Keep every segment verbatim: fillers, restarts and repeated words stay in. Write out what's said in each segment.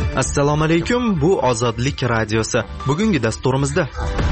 Assalomu alaykum, bu Ozodlik radiosi. Bugungi dasturimizda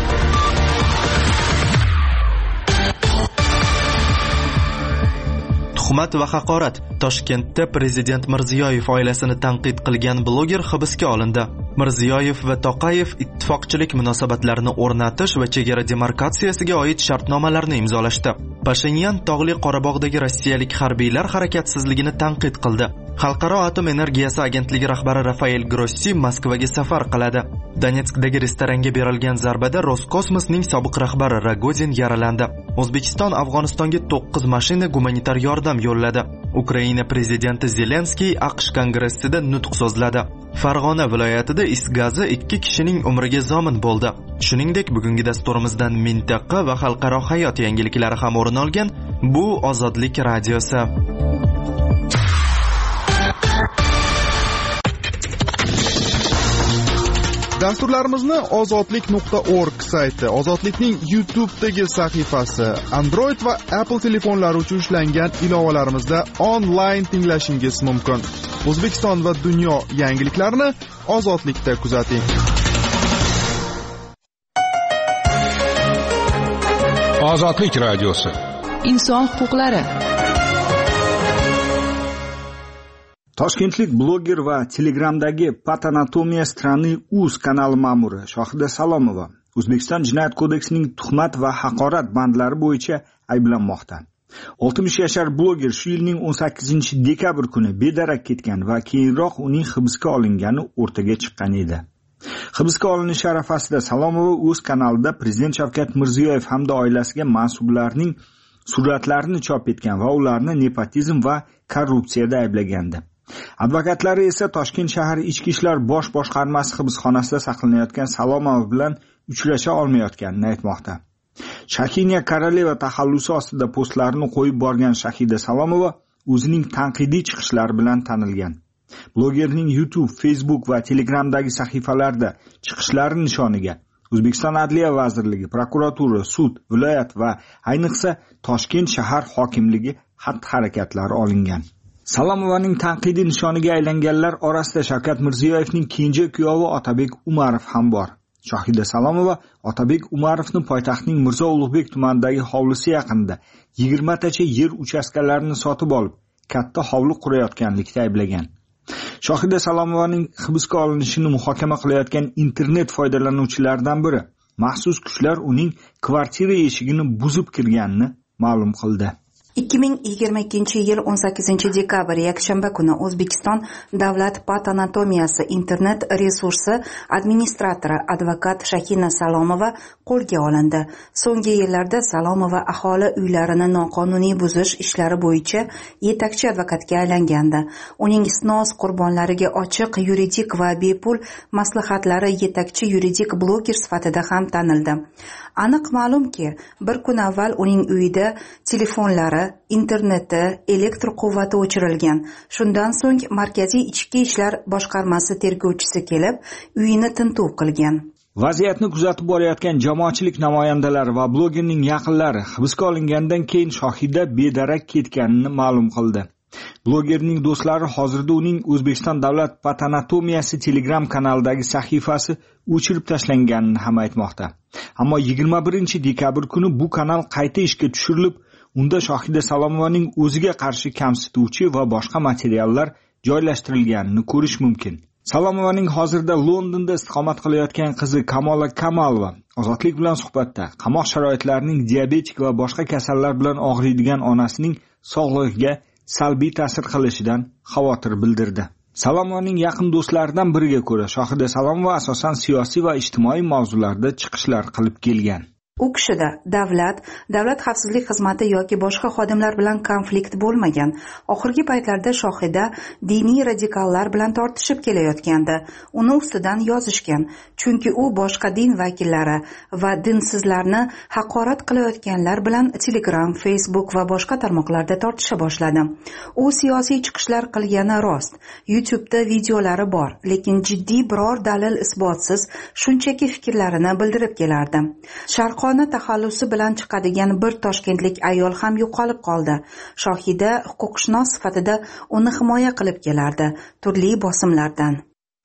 tuhmat va haqorat. Toshkentda Prezident Mirziyoyev oilasini tanqid qilgan bloger hibsga olindi. Mirziyoyev va Toqayev ittifoqchilik munosabatlarini o'rnatish va chegara demarkatsiyasiga oid shartnomalarni imzolashdi. Pashinyan Tog'li Qorabog'dagi rossiyalik harbiylar harakatsizligini tanqid qildi. Xalqaro atom energiyasi agentligi rahbari Rafael Grossi Moskvaga safar qiladi. Donetskdagi restoranga berilgan zarbada Roskosmosning sobiq rahbari Rogozin yaralandi. O'zbekiston Afg'onistonga to'qqiz mashina gumanitar yordam yo'lladi. Ukraina prezidenti Zelenskiy AQSh kongressida nutq so'zladi. Farg'ona viloyatida is gazi ikki kishining umriga zomin bo'ldi. Shuningdek, bugungi dasturimizdan mintaqa va xalqaro hayot yangiliklari ham o'rin olgan. Bu Ozodlik radiosi. Dasturlarimizni ozodlik nuqta org sayti, Ozodlikning YouTube'dagi sahifasi, Android va Apple telefonlari uchun ishlangan ilovalarimizda onlayn tinglashingiz mumkin. O'zbekiston va dunyo yangiliklarini Ozodlikda kuzating. Ozodlik radiosi. Inson huquqlari. Toshkentlik bloger va Telegramdagi Patanatomiya strani uz kanali ma'muri Shohida Salomova O'zbekiston Jinoyat kodeksining tuhmat va haqorat bandlari bo'yicha ayblanmoqda. oltmish yashar bloger shu yilning o'n sakkizinchi dekabr kuni bedarak ketgan va keyinroq uning hibsga olingani o'rtaga chiqqan edi. Hibsga olinish arafasida Salomova o'z kanalida Prezident Shavkat Mirziyoyev hamda oilasiga mansublarning suratlarini chop etgan va ularni nepotizm va korrupsiyada ayblagandi. Advokatlari esa Toshkent shahar Ichki ishlar bosh boshqarmasi hibsxonasida saqlanayotgan Salomova bilan uchrasha olmayotganini aytmoqda. Shakiniya Koroleva taxallusi ostida postlarini qo'yib borgan Shahida Salomova o'zining tanqidiy chiqishlari bilan tanilgan. Blogerning YouTube, Facebook va Telegramdagi sahifalarida chiqishlari nishoniga O'zbekiston Adliya vazirligi, prokuratura, sud, viloyat va ayniqsa Toshkent shahar hokimligi xatti-harakatlari olingan. Salomovaning tanqidiy nishoniga aylanganlar orasida Shavkat Mirziyoyevning kenja kuyovi Otabek Umarov ham bor. Shohida Salomova Otabek Umarovni poytaxtning Mirzo Ulug'bek tumanidagi hovlisi yaqinida yigirma tacha yer uchastkalarini sotib olib, katta hovli qurayotganlikda ayblagan. Shohida Salomovaning hibsga olinishini muhokama qilayotgan internet foydalanuvchilaridan biri maxsus kuchlar uning kvartira eshigini buzib kirganini ma'lum qildi. ikki ming yigirma ikkinchi yil o'n sakkizinchi dekabr yakshanba kuni O'zbekiston Davlat patanatomiyasi internet resursi administratori advokat Shakina Salomova qo'lga olindi. So'nggi yillarda Salomova aholi uylarini noqonuniy buzish ishlari bo'yicha yetakchi advokatga aylangandi. Uning snos qurbonlariga ochiq yuridik va bepul maslahatlari yetakchi yuridik bloger sifatida ham tanildi. Aniq ma'lumki, bir kun avval uning uyida telefonlari, interneti, elektr quvvati o'chirilgan. Shundan so'ng Markaziy ichki ishlar boshqarmasi tergovchisi kelib, uyini tintuv qilgan. Vaziyatni kuzatib borayotgan jamoatchilik namoyandalari va blogerning yaqinlari hibsga olingandan keyin Shohida bedarak ketganini ma'lum qildi. Blogerning do'stlari hozirda uning O'zbekiston Davlat patanatomiyasi Telegram kanalidagi sahifasi o'chirib tashlanganini ham aytmoqda. Ammo yigirma birinchi dekabr kuni bu kanal qayta ishga tushirilib, unda Shohida Salomovaning o'ziga qarshi kamsituvchi va boshqa materiallar joylashtirilganini ko'rish mumkin. Salomovaning hozirda Londonda istiqomat qilayotgan qizi Kamola Kamalova Ozodlik bilan suhbatda qamoq sharoitlarining diabetik va boshqa kasallar bilan og'riydigan onasining sog'lig'iga salbiy ta'sir qilishidan xavotir bildirdi. Salomovaning yaqin do'stlaridan biriga ko'ra, Shohida Salomova asosan siyosiy va ijtimoiy mavzularda chiqishlar qilib kelgan. U kishida davlat, davlat xavfsizlik xizmati yoki boshqa xodimlar bilan konflikt bo'lmagan. Oxirgi paytlarda Shohida diniy radikallar bilan tortishib kelayotgandi. Uni ustidan yozishgan, chunki u boshqa din vakillari va dinsizlarni haqorat qilayotganlar bilan Telegram, Facebook va boshqa tarmoqlarda tortisha boshladi. U siyosiy chiqishlar qilgani rost. YouTube'da videolari bor, lekin jiddiy biror dalil isbotsiz shunchaki fikrlarini bildirib kelardi. Sharq taxallusi bilan chiqadigan bir toshkentlik ayol ham yo'qolib qoldi. Shohida huquqshunos sifatida uni himoya qilib kelardi turli bosimlardan.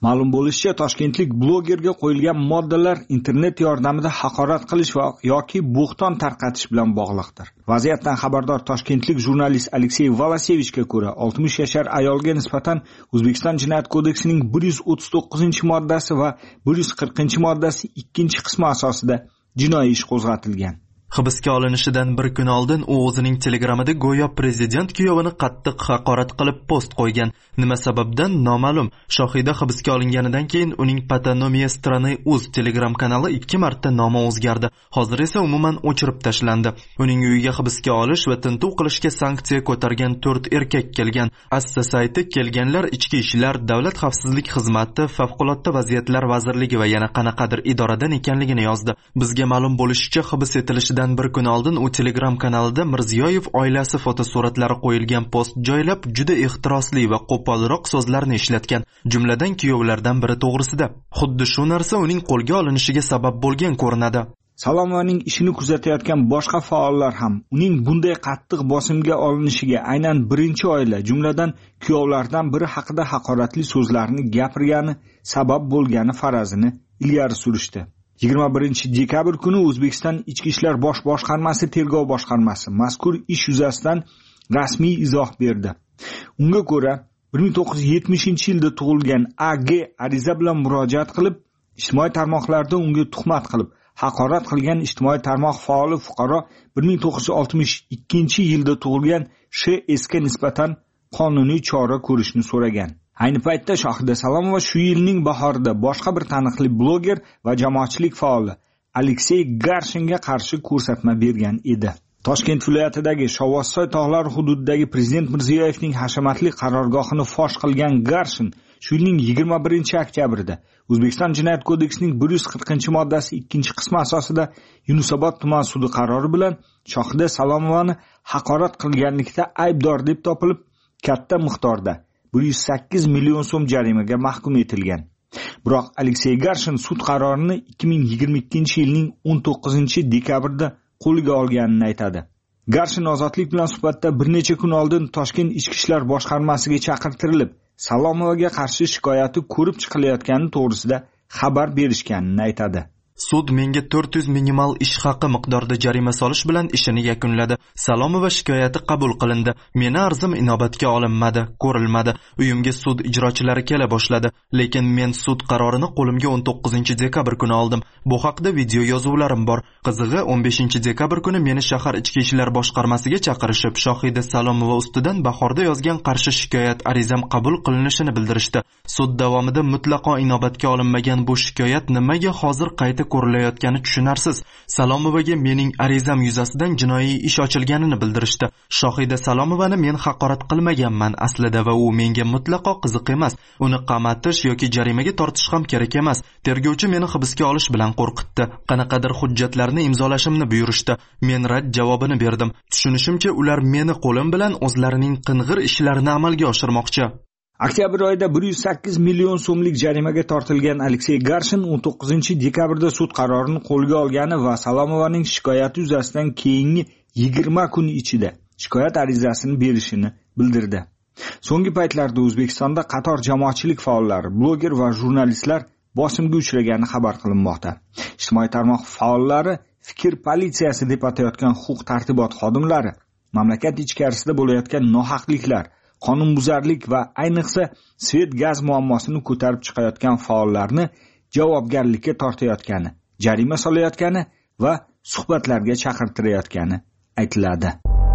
Ma'lum bo'lishicha, toshkentlik blogerga qo'yilgan moddalar internet yordamida haqorat qilish va yoki bo'xton tarqatish bilan bog'liqdir. Vaziyatdan xabardor toshkentlik jurnalist Aleksey Volosevichga ko'ra, oltmish yashar ayolga nisbatan O'zbekiston Jinoyat kodeksining bir yuz o'ttiz to'qqizinchi moddasi va bir yuz qirqinchi moddasi ikkinchi qismi asosida jinoiy ish qo'zg'atilgan. Hibsga olinishidan bir kun oldin u o'zining Telegramida go'yo prezident kuyovini qattiq haqorat qilib post qo'ygan. Nima sababdan noma'lum. Shohida hibsga olinganidan keyin uning Patanomiya Strany Uz Telegram kanali ikki marta nomi o'zgardi. Hozir esa umuman o'chirib tashlandi. Uning uyiga hibsga olish va tintuv qilishga sanksiya ko'targan to'rt erkak kelgan. Assa sayti kelganlar Ichki ishlar, Davlat xavfsizlik xizmati, Favqulodda vaziyatlar vazirligi va yana qanaqadir idoradan ekanligini yozdi. Bizga ma'lum bo'lishicha, hibs etilishidan bir kun oldin u Telegram kanalida Mirziyoyev oilasi fotosuratlari qo'yilgan post joylab, juda ehtirosli va qo'polroq so'zlarni ishlatgan, jumladan kuyovlardan biri to'g'risida. Xuddi shu narsa uning qo'lga olinishiga sabab bo'lgan ko'rinadi. Salomovaning ishini kuzatayotgan boshqa faollar ham uning bunday qattiq bosimga olinishiga aynan birinchi oila, jumladan kuyovlardan biri haqida haqoratli so'zlarni gapirgani sabab bo'lgani farazini ilgari surishdi. yigirma birinchi dekabr kuni O'zbekiston Ichki ishlar bosh boshqarmasi tergov boshqarmasi mazkur ish yuzasidan rasmiy izoh berdi. Unga ko'ra, bir ming to'qqiz yuz yetmishinchi yilda tug'ilgan A G ariza bilan murojaat qilib, ijtimoiy tarmoqlarda unga tuhmat qilib, haqorat qilgan ijtimoiy tarmoq faoli fuqaro bir ming to'qqiz yuz oltmish ikkinchi yilda tug'ilgan Sh S ga nisbatan qonuniy chora ko'rishni so'ragan. Ayni paytda Shohida Salomova shu yilning bahorida boshqa bir taniqli bloger va jamoatchilik faoli Aleksey Garshinga qarshi ko'rsatma bergan edi. Toshkent viloyatidagi Shovvozsoy tog'lari hududidagi prezident Mirziyoyevning hashamatli qarorgohini fosh qilgan Garshin shu yilning yigirma birinchi oktyabrida O'zbekiston Jinoyat kodeksining bir yuz qirqinchi moddasi ikkinchi qismi asosida Yunusobod tuman sudi qarori bilan Shohida Salomovani haqorat qilganlikda aybdor deb topilib, katta miqdorda bir yuz sakkiz million so'm jarimaga mahkum etilgan. Biroq Aleksey Garshin sud qarorini ikki ming yigirma ikkinchi yilning o'n to'qqizinchi dekabrda qo'liga olganini aytadi. Garshin ozodlik bilan suhbatda bir necha kun oldin Toshkent Ichki ishlar boshqarmasiga chaqirtirilib, Salomovaga qarshi shikoyati ko'rib chiqilayotgani to'g'risida xabar berishganini aytadi. Sud menga to'rt yuz minimal ish haqi miqdorida jarima solish bilan ishini yakunladi. Salomova shikoyati qabul qilindi. Meni arzim inobatga olinmadi, ko'rilmadi. Uyimga sud ijrochilari kela boshladi, lekin men sud qarorini qo'limga o'n to'qqizinchi dekabr kuni oldim. Bu haqda video yozuvlarim bor. Qizig'i, o'n beshinchi dekabr kuni meni shahar ichki ishlar boshqarmasiga chaqirishib, Shohida Salomova ustidan bahorda yozgan qarshi shikoyat arizam qabul qilinishini bildirishdi. Sud davomida mutlaqo inobatga olinmagan bu shikoyat nimaga hozir qayta ko'rilayotgani tushunarsiz. Salomovaga mening arizam yuzasidan jinoiy ish ochilganini bildirishdi. Shohida Salomovani men haqorat qilmaganman aslida va u menga mutlaqo qiziq emas. Uni qamatish yoki jarimaga tortish ham kerak emas. Tergovchi meni hibsga olish bilan qo'rqitdi. Qanaqadir hujjatlarni imzolashimni buyurishdi. Men rad javobini berdim. Tushunishimcha, ular meni qo'lim bilan o'zlarining qing'ir ishlarini amalga oshirmoqchi. Oktyabr oyida bir yuz sakkiz million so'mlik jarimaga tortilgan Aleksey Garshin o'n to'qqizinchi dekabrda sud qarorini qo'lga olgani va Salomovaning shikoyati yuzasidan keyingi yigirma kun ichida shikoyat arizasini berishini bildirdi. So'nggi paytlarda O'zbekistonda qator jamoatchilik faollari, bloger va jurnalistlar bosimga uchragani xabar qilinmoqda. Ijtimoiy tarmoq faollari fikr politsiyasi deb atayotgan huquq-tartibot xodimlari mamlakat ichkarisida bo'layotgan nohaqliklar, qonunbuzarlik va ayniqsa svet gaz muammosini ko'tarib chiqayotgan faollarni javobgarlikka tortayotgani, jarima solayotgani va suhbatlarga chaqirtirayotgani aytiladi.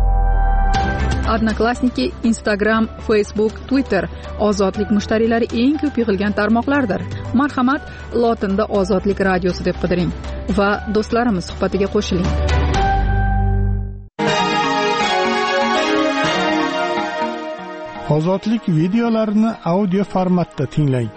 Odnoklassniki, Instagram, Facebook, Twitter ozodlik mushtariylari eng ko'p yig'ilgan tarmoqlardir. Marhamat, lotinda Ozodlik radiosi deb qidiring va do'stlarimiz suhbatiga qo'shiling. Ozodlik videolarini audio formatda tinglang.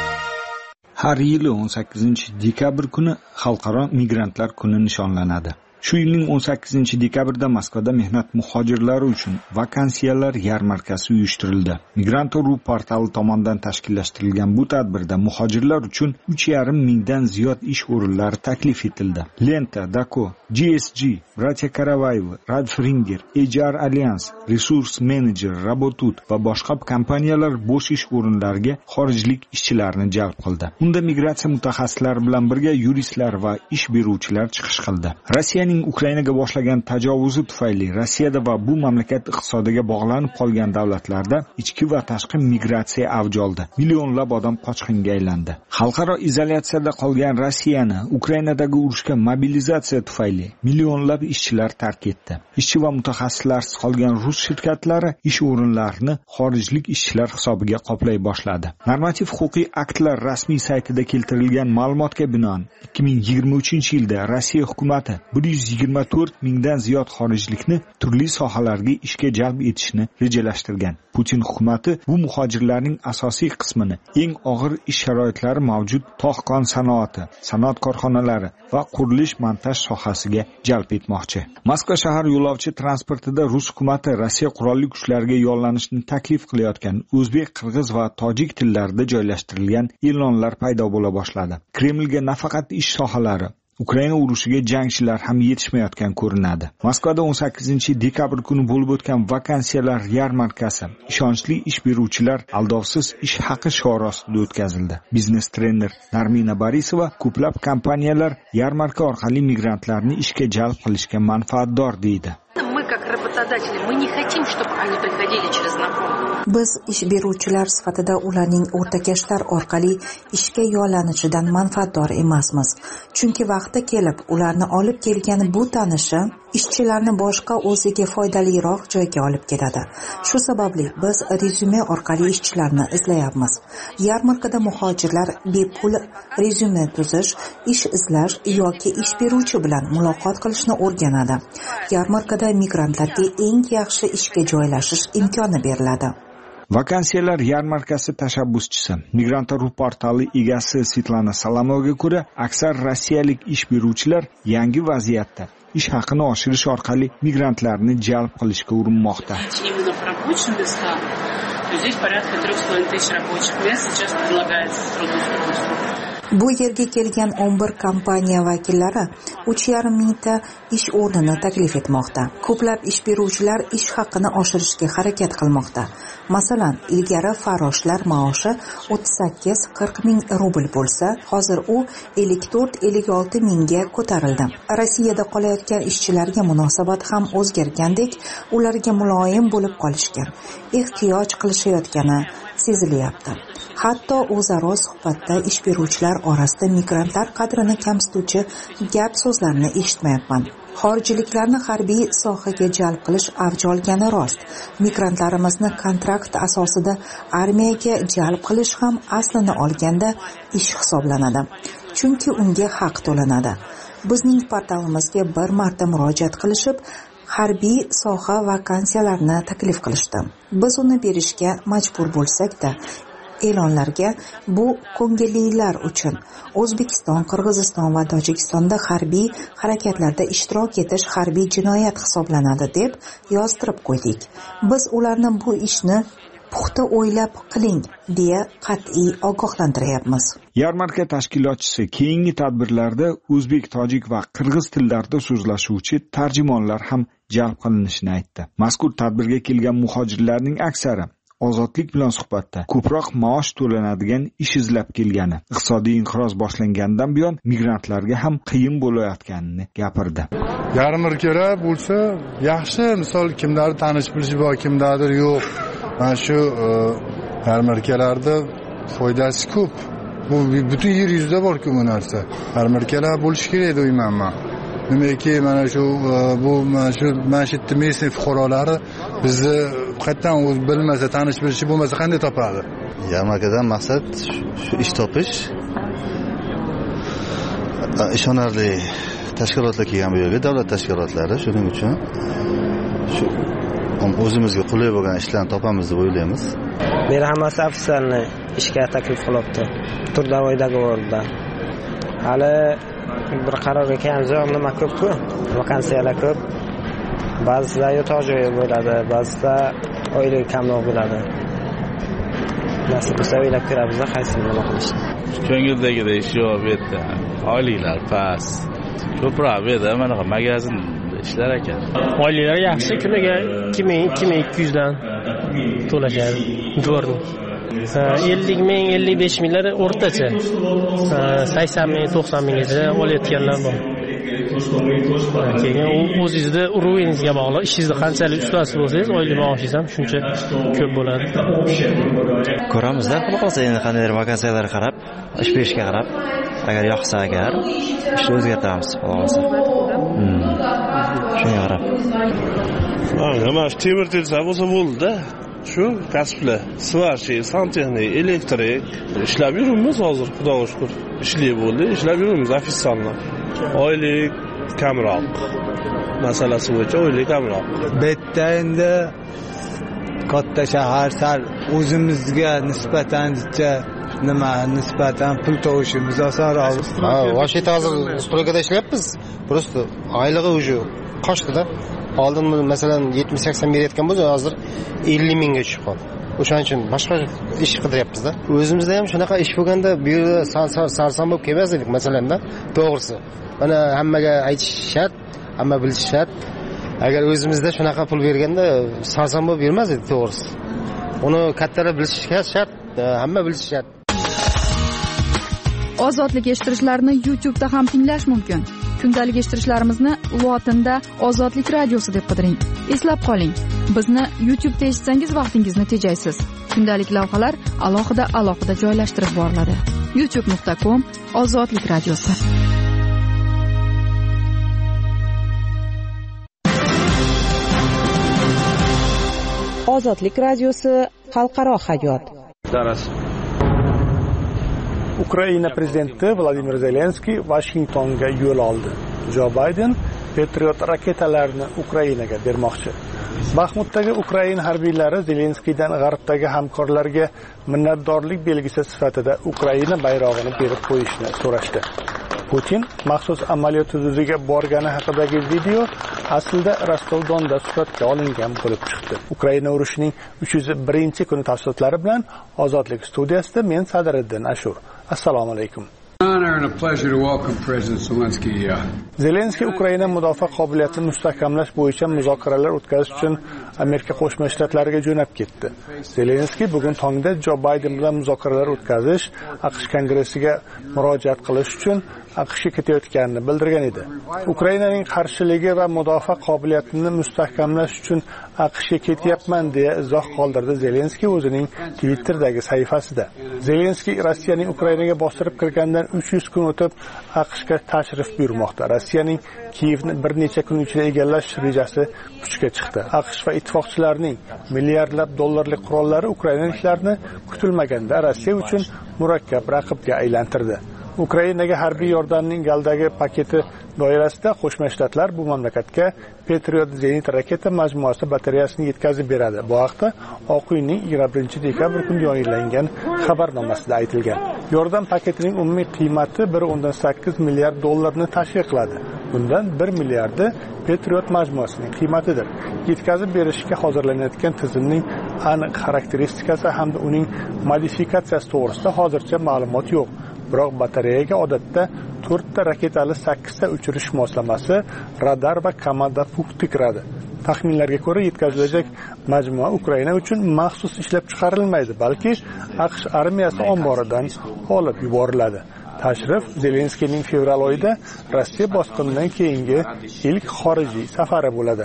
Har yili o'n sakkizinchi dekabr kuni Xalqaro migrantlar kuni nishonlanadi. Shu yilning o'n sakkizinchi dekabrida Moskvada mehnat muhojirlari uchun vakansiyalar yarmarkasi uyushtirildi. Migrant.ru portali tomonidan tashkillashtirilgan bu tadbirda muhojirlar uchun uch yarim mingdan ziyod ish o'rinlari taklif etildi. Lenta, Dako, G S G, Bratya Karavayev, Radfringer, H R Alliance, Resource Manager, Rabotut va boshqa kompaniyalar bo'sh ish o'rinlariga xorijlik ishchilarni jalb qildi. Unda migratsiya mutaxassislari bilan birga yuristlar va ish beruvchilar chiqish qildi. Rossiyaning Ukrainaga boshlagan tajovuzi tufayli Rossiyada va bu mamlakat iqtisodiga bog'lanib qolgan davlatlarda ichki va tashqi migratsiya avj oldi. Millionlab odam qochqinga aylandi. Xalqaro izolyatsiyada qolgan Rossiyani Ukrainadagi urushga mobilizatsiya tufayli millionlab ishchilar tark etdi. Ishchi va mutaxassislarsiz qolgan rus shirkatlari ish o'rinlarini xorijlik ishchilar hisobiga qoplay boshladi. Normativ-huquqiy aktlar rasmiy saytida keltirilgan ma'lumotga binoan ikki ming yigirma uchinchi yilda Rossiya hukumati bir yuz yigirma to'rt mingdan ziyod xorijlikni turli sohalarga ishga jalb etishni rejalashtirgan. Putin hukumati bu muhojirlarning asosiy qismini eng og'ir ish sharoitlari mavjud tog'-kon sanoati, sanoat korxonalari va qurilish-montaj sohasiga jalb etmoqchi. Moskva shahar yo'lovchi transportida rus hukumati Rossiya qurolli kuchlariga yollanishni taklif qilayotgan o'zbek, qirg'iz va tojik tillarida joylashtirilgan e'lonlar paydo bo'la boshladi. Kremlga nafaqat ish sohalari, Ukraina urushiga jangchilar ham yetishmayotgan ko'rinadi. Moskvada o'n sakkizinchi dekabr kuni bo'lib o'tgan vakansiyalar yarmarkasi ishonchli ish beruvchilar aldovsiz ish haqi shiori ostida o'tkazildi. Biznes trener Narmina Borisova ko'plab kompaniyalar yarmarka orqali migrantlarni ishga jalb qilishga manfaatdor deydi. Biz ish beruvchilar sifatida ularning o'rtakashlar orqali ishga yollanishidan manfaatdor emasmiz. Chunki vaqti kelib ularni olib kelgan bu tanishi ishchilarni boshqa o'ziga foydaliroq joyga olib ketadi. Shu sababli biz rezyume orqali ishchilarni izlayapmiz. Yarmarkada muhojirlar bepul rezyume tuzish, ish izlash yoki ish beruvchi bilan muloqot qilishni o'rganadi. Yarmarkada migrantlarga eng yaxshi ishga joylashish imkoni beriladi. Vakansiyalar yarmarkasi tashabbuschisi, Migrant.ru portali egasi Svetlana Salamovaga ko'ra, aksar rossiyalik ish beruvchilar yangi vaziyatda ish haqini oshirish orqali migrantlarni jalb qilishga urinmoqda. Bu yerga kelgan o'n bir kompaniya vakillari uch yarim mingta ish o'rnini taklif etmoqda. Ko'plab ish beruvchilar ish haqini oshirishga harakat qilmoqda. Masalan, ilgari farroshlar maoshi o'ttiz sakkiz qirq ming rubl bo'lsa, hozir u ellik to'rt ellik olti mingga ko'tarildi. Rossiyada qolayotgan ishchilarga munosabat ham o'zgargandek, ularga muloyim bo'lib qolishgan, ehtiyoj qilishayotgani sezilyapti. Hatto o'zaro suhbatda ish beruvchilar orasida migrantlar qadrini kamsituvchi gap so'zlarni eshitmayapman. Xorijliklarni harbiy sohaga jalb qilish avj olgani rost. Migrantlarimizni kontrakt asosida armiyaga jalb qilish ham aslini olganda ish hisoblanadi. Chunki unga haq to'lanadi. Bizning portalimizga bir marta murojaat qilishib, harbiy soha vakansiyalarini taklif qilishdi. Biz uni berishga majbur bo'lsak-da, e'lonlarga bu ko'ngillilar uchun O'zbekiston, Qirg'iziston va Tojikistonda harbiy harakatlarda ishtirok etish harbiy jinoyat hisoblanadi deb yozdirib qo'ydik. Biz ularni bu ishni puxta o'ylab qiling deya qat'iy ogohlantiryapmiz. Yarmarka tashkilotchisi keyingi tadbirlarda o'zbek, tojik va qirg'iz tillarida so'zlashuvchi tarjimonlar ham jalb qilinishini aytdi. Mazkur tadbirga kelgan muhojirlarning aksari ozodlik bilan suhbatda ko'proq maosh to'lanadigan ish izlab kelgani, iqtisodiy inqiroz boshlangandan buyon migrantlarga ham qiyin bo'layotganini gapirdi. Yarmarkalar bo'lsa, yaxshi, misol kimlar tanish bilish bor, kimdadir yo'q. Mana shu yarmarkalarda foydasi ko'p. Bu butun yer yuzida bor-ku bu narsa. Yarmarkalar bo'lish kerak deyman men. Nimaki mana shu bu mana shu mashitni mesni fuqarolari bizni qayerdan o'z bilmasa, tanish bilishi bo'lmasa qanday topadi? Yarmarkadan maqsad shu ish topish. Ishonarli tashkilotlar kelgan bu yerga, davlat tashkilotlari, shuning uchun shu o'zimizga qulay bo'lgan ishlarni topamiz deb o'ylaymiz. Meni hammasi ofitserni ishga taklif qilibdi. Trudavoy dogovorda. Hali bir qarorga kelamiz, nima ko'p-ku, vakansiyalar ko'p. Ba'zida yotoq joyi bo'ladi, ba'zida oylik kamroq bo'ladi. Nasib bo'lsa o'ylab ko'ramiz, qaysini nima qilishni. Ko'ngildagidek ish yo'q bu yerda. Oyliklar past. Ko'proq bu yerda mana magazin ishlar ekan. Oyliklar yaxshi, kuniga ikki ming ikki ming ikki yuz dan to'lashadi. Dvornik. ellik ming ellik besh minglar o'rtacha. sakson ming to'qson minggacha olayotganlar bor. Keyin o'zingizda urovingizga bog'liq, ishingizni qanchalik ustasi bo'lsangiz, oylik maoshingiz ham shuncha ko'p bo'ladi. Ko'ramizda, xudo qolsa endi qandaydir vakansiyalarga qarab, ish berishga qarab, agar yoqsa agar ishni o'zgartiramiz, xudo qolsa. Shunga qarab. Nima, temir telsa bo'lsa bo'ldi-da. Shu kasblar, svarchi, santexnik, elektrik ishlab yuribmiz hozir, xudoga shukr. Ishli bo'ldi, ishlab yuribmiz ofitsialno. Oylik kamroq. Masalasi bo'yicha oylik kamroq. Bu yerda endi katta shahar sal o'zimizga nisbatan nima nisbatan pul to'lashimiz osonroq. Ha, vashita hozir stroykada ishlayapmiz. Просто oylig'i уже qochdi-da. Oldin masalan yetmish sakson berayotgan bo'lsa, hozir ellik mingga tushib qoldi. O'shaning uchun boshqa ish qidiryapmiz-da. O'zimizda ham shunaqa ish bo'lganda bu yerda sarson bo'lib kelmas edik masalanda, to'g'risi. Mana hammaga aytish shart, hamma bilishi shart. Agar o'zimizda shunaqa pul berganda sarson bo'lib bermas edi, to'g'risi. Uni kattalar bilishi shart, hamma bilishi shart. Ozodlik eshittirishlarni YouTube'da ham tinglash mumkin. Kundalik eshittirishlarimizni lotinda Ozodlik radiosi deb qidiring. Eslab qoling, bizni YouTube'da eshitsangiz vaqtingizni tejaysiz. Kundalik lavhalar alohida alohida joylashtirib boriladi. youtube nuqta com Ozodlik radiosi. Ozodlik radiosi xalqaro hayot. Daras. Ukraina prezidenti Vladimir Zelenskiy Vashingtonga yo'l oldi. Jo Bayden Patriot raketalarini Ukrainaga bermoqchi. Baxmutdagi Ukraina harbiylari Zelenskiydan g'arbdagi hamkorlarga minnatdorlik belgisi sifatida Ukraina bayrog'ini berib qo'yishni so'rashdi. Putin maxsus amaliyot hududiga borgani haqidagi video aslida Rostov-Donda suratga olingan bo'lib chiqdi. Ukraina urushining uch yuz birinchi kuni tafsilotlari bilan Ozodlik studiyasida men Sadriddin Ashur. Assalomu alaykum. Zelenskiy Ukraina mudofaa qobiliyatini mustahkamlash bo'yicha muzokaralar o'tkazish uchun Amerika Qo'shma Shtatlariga jo'nab ketdi. Zelenskiy bugun tongda Jo Bayden bilan muzokaralar o'tkazish, AQSh kongressiga murojaat qilish uchun AQShga ketayotganini bildirgan edi. Ukrainaning qarshiligi va mudofaa qobiliyatini mustahkamlash uchun AQShga ketyapman deya izoh qoldirdi Zelenskiy o'zining Twitter'dagi sahifasida. Zelenskiy Rossiyaning Ukrainaga bostirib kirgandan uch yuz kun o'tib AQShga tashrif buyurmoqda. Rossiyaning Kiyevni bir necha kun ichida egallash rejasi kuchga chiqdi. AQSh va ittifoqchilarining milliardlab dollarlik qurollari ukrainaliklarni kutilmaganda Rossiya uchun murakkab raqibga aylantirdi. Ukrainaga harbiy yordamning galdagi paketi doirasida Qo'shma Shtatlar bu mamlakatga Patriot zenit raketa majmuasi batareyasini yetkazib beradi. Bu haqda Oq uyning yigirma birinchi dekabr kuni yayınlangan xabarnomasida aytilgan. Yordam paketining umumiy qiymati bir o'ndan sakkiz milliard dollarni tashkil qiladi. Bundan bir milliardi Patriot majmuasining qiymatidir. Yetkazib berishga hozirlanayotgan tizimning aniq xarakteristikasi hamda uning modifikatsiyasi to'g'risida hozircha ma'lumot yo'q. Biroq batareyaga odatda to'rtta raketali sakkizta uchirish moslamasi, radar va kamada fuqti kiradi. Taxminlarga ko'ra yetkazilajak majmua Ukraina uchun maxsus ishlab chiqarilmaydi, balki AQSh armiyasi omboridan olib yuboriladi. Tashrif Zelenskiyning fevral oyida Rossiya bosqinidan keyingi ilk xorijiy safari bo'ladi.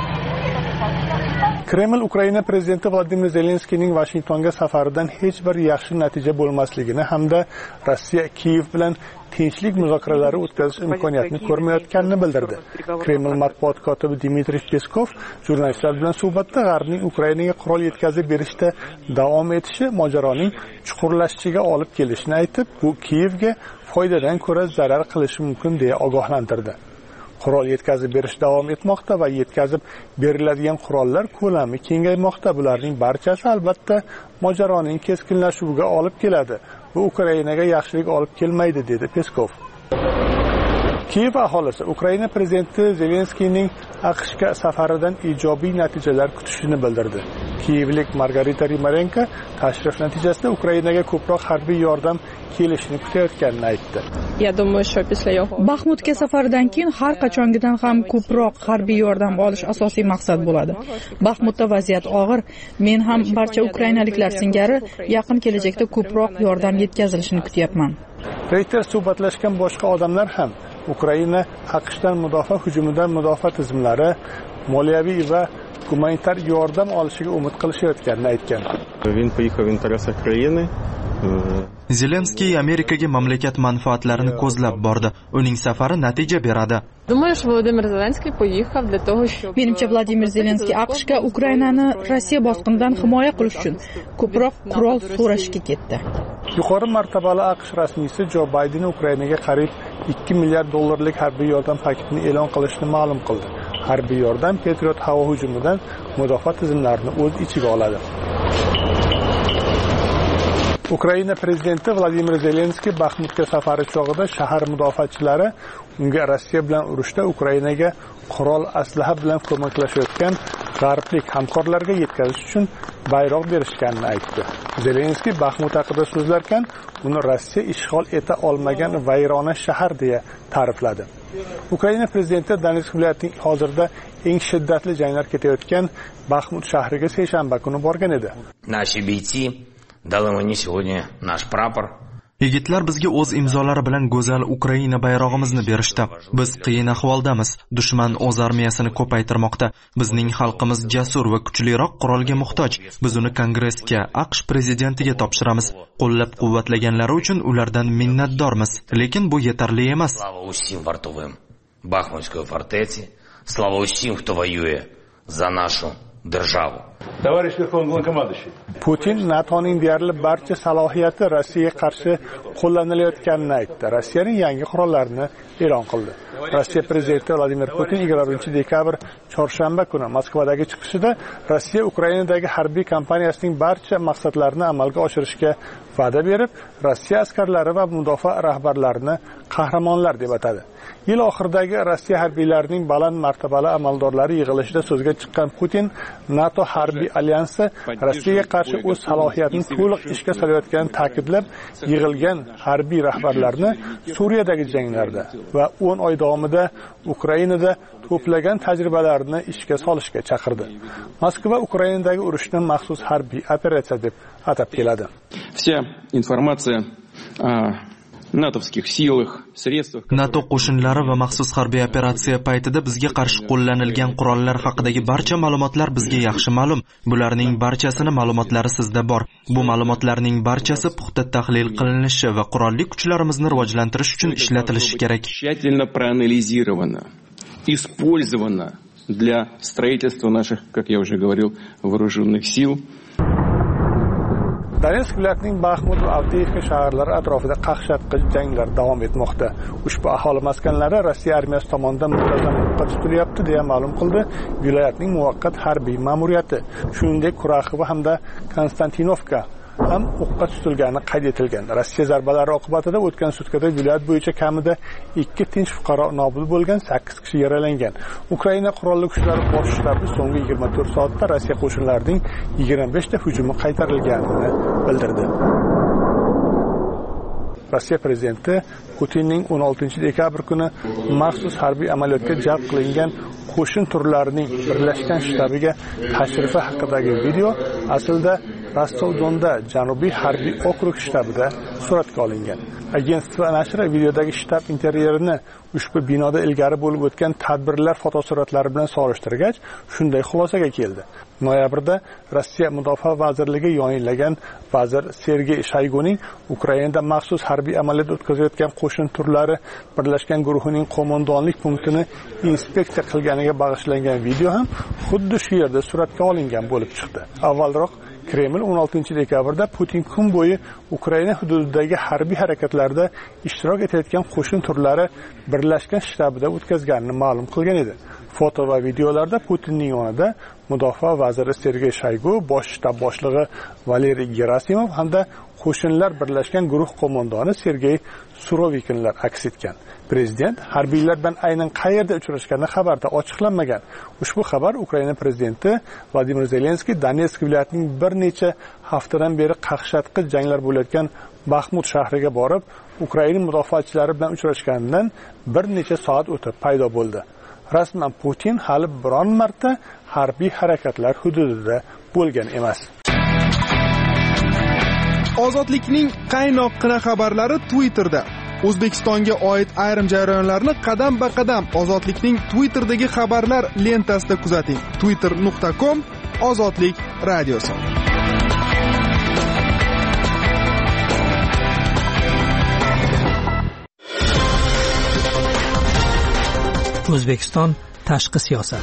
Kreml Ukraina prezidenti Vladimir Zelenskiyning Vashingtonga safaridan hech bir yaxshi natija bo'lmasligini hamda Rossiya Kiyev bilan tinchlik muzokaralari o'tkazish imkoniyatini ko'rmayotganini bildirdi. Kreml matbuot kotibi Dmitriy Peskov jurnalistlar bilan suhbatda G'arbning Ukrainaga qurol yetkazib berishda davom etishi mojaroning chuqurlashishiga olib kelishini aytib, bu Kiyevga foydadan ko'ra zarar qilishi mumkin deya ogohlantirdi. Qurol yetkazib berish davom etmoqda va yetkazib beriladigan qurollar ko'lami kengaymoqda. Bularning barchasi albatta mojaroning keskinlashuviga olib keladi. Bu Ukrainaga yaxshilik olib kelmaydi, dedi Peskov. Kiyev aholisi Ukraina prezidenti Zelenskiyning AQShga safaridan ijobiy natijalar kutishini bildirdi. Kiyevlik Margarita Rimarenko tashrif natijasida Ukrainaga ko'proq harbiy yordam kelishini kutayotganini aytdi. Baxmutga safaridan keyin har qachongidan ham ko'proq harbiy yordam olish asosiy maqsad bo'ladi. Baxmutda vaziyat og'ir. Men ham barcha ukrainaliklar singari yaqin kelajakda ko'proq yordam yetkazilishini kutyapman. Reuters suhbatlashgan boshqa odamlar ham Ukraina AQShdan mudofaa hujumidan mudofaa tizimlari, moliyaviy va gumanitar yordam olishiga umid qilishayotganini aytgan. Zelenskiy Amerikaga mamlakat manfaatlarini ko'zlab bordi. Uning safari natija beradi. Menimcha Vladimir Zelenskiy AQShga Ukrainani Rossiya bosqinidan himoya qilish uchun ko'proq qurol so'rashga ketdi. Yuqori martabali AQSh rasmiysi Jo Bayden Ukrainaga qariyb ikki milliard dollarlik harbiy yordam paketini e'lon qilishni ma'lum qildi. Harbiy yordam Patriot havo hujumidan mudofaa tizimlarini o'z ichiga oladi. Ukraina prezidenti Vladimir Zelenskiy Baxmutga safari chog'ida shahar mudofaachilari unga Rossiya bilan urushda Ukrainaga qurol aslaha bilan ko'maklashayotgan g'arblik hamkorlarga yetkazish uchun bayroq berishganini aytdi. Zelenskiy Baxmut haqida so'zlarkan, uni Rossiya ishg'ol eta olmagan vayrona shahar deya ta'rifladi. Ukraina prezidenti Donetsk viloyatining hozirda eng shiddatli janglar ketayotgan Baxmut shahriga seshanba kuni borgan edi. Наши бойцы дали мне сегодня наш прапор. Yigitlar bizga o'z imzolari bilan go'zal Ukraina bayrog'imizni berishdi. Biz qiyin ahvoldamiz. Dushman o'z armiyasini ko'paytirmoqda. Bizning xalqimiz jasur va kuchliroq qurolga muhtoj. Biz uni Kongressga, AQSh prezidentiga topshiramiz. Qo'llab-quvvatlaganlari uchun ulardan minnatdormiz. Lekin bu yetarli emas. Слава усім вартовим Бахмутської фортеці. Слава усім, хто воює за нашу державу. Putin NATOning deyarli barcha salohiyati Rossiyaga qarshi qo'llanilayotganini aytdi. Rossiyaning yangi qurollarini e'lon qildi. Rossiya prezidenti Vladimir Putin yigirmanchi dekabr chorshanba kuni Moskvadagi chiqishida Rossiya Ukrainadagi harbiy kampaniyasining barcha maqsadlarini amalga oshirishga va'da berib, Rossiya askarlari va mudofaa rahbarlarini qahramonlar deb atadi. Yil oxiridagi Rossiya harbiylarining baland martabali amaldorlari yig'ilishida so'zga chiqqan Putin NATO harbiy alyansi Rossiyaga qarshi o'z salohiyatini to'liq ishga solayotganini ta'kidlab, yig'ilgan harbiy rahbarlarni Suriyadagi janglarda va o'n oy davomida Ukrainada to'plagan tajribalarini ishga solishga chaqirdi. Moskva Ukrainadagi urushni maxsus harbiy operatsiya deb atab keladi. Вся информация о натовских силах, средствах. NATO qo'shinlari va maxsus harbiy operatsiya paytida bizga qarshi qo'llanilgan qurollar haqidagi barcha ma'lumotlar bizga yaxshi ma'lum. Bularning barchasini ma'lumotlari sizda bor. Bu ma'lumotlarning barchasi puxta tahlil qilinishi va qurolli kuchlarimizni rivojlantirish uchun ishlatilishi kerak. Тщательно проанализировано, использовано для строительства наших, как я уже говорил, вооруженных сил. Donetsk viloyatining Baxmut va Avdiivka shaharlari atrofida qaqshatqich janglar davom etmoqda. Ushbu aholi maskanlari Rossiya armiyasi tomonidan muntazam o'qqa tutilyapti deya ma'lum qildi viloyatning muvaqqat harbiy ma'muriyati. Shuningdek, Kuraxova hamda Konstantinovka ham o'qqa tutilgani qayd etilgan. Rossiya zarbalari oqibatida o'tgan sutkada viloyat bo'yicha kamida ikki tinch fuqaro nobud bo'lgan, sakkiz kishi yaralangan. Ukraina qurolli kuchlari bosh shtabi so'nggi yigirma to'rt soatda Rossiya qo'shinlarining yigirma besh ta hujumi qaytarilganini bildirdi. Rossiya prezidenti Putinning o'n oltinchi dekabr kuni maxsus harbiy amaliyotga jalb qilingan qo'shin turlarining birlashgan shtabiga tashrifi haqidagi video aslida Rostov-Donda Janubiy harbiy okrug shtabida suratga olingan. Agentство nashri videodagi shtab interyerini ushbu binoda ilgari bo'lib o'tgan tadbirlar fotosuratlari bilan solishtirgach, shunday xulosaga keldi. Noyabrda Rossiya Mudofaa vazirligi yonlagan vazir Sergey Shoyguning Ukrainada maxsus harbiy amaliyot o'tkazayotgan qo'shin turlari birlashgan guruhining qo'mondonlik punktini inspeksiya qilganiga bag'ishlangan video ham xuddi shu yerda suratga olingan bo'lib chiqdi. Avvalroq Kreml o'n oltinchi dekabrda Putin kun bo'yi Ukraina hududidagi harbiy harakatlarda ishtirok etayotgan qo'shin turlari birlashgan shtabida o'tkazganini ma'lum qilgan edi. Foto va videolarda Putinning yonida Mudofaa vaziri Sergey Shoygu, bosh shtab boshlig'i Valeriy Gerasimov hamda qo'shinlar birlashgan guruh qo'mondoni Sergey Surovikinlar aks etgan. Prezident harbiylardan aynan qayerda uchrashgani xabarda ochiqlanmagan. Ushbu xabar Ukraina prezidenti Vladimir Zelenskiy Donetsk viloyatining bir necha haftadan beri qaqshatqich janglar bo'layotgan Baxmut shahriga borib, Ukraina mudofaachilari bilan uchrashganidan bir necha soat o'tib paydo bo'ldi. Rasman Putin hali biron marta harbiy harakatlar hududida bo'lgan emas. Ozodlikning qaynoqqina xabarlari Twitterda. O'zbekistonga oid ayrim jarayonlarni qadam-ba-qadam Ozodlikning Twitterdagi xabarlar lentasida kuzating. twitter nuqta com Ozodlik radiosi. O'zbekiston tashqi siyosat.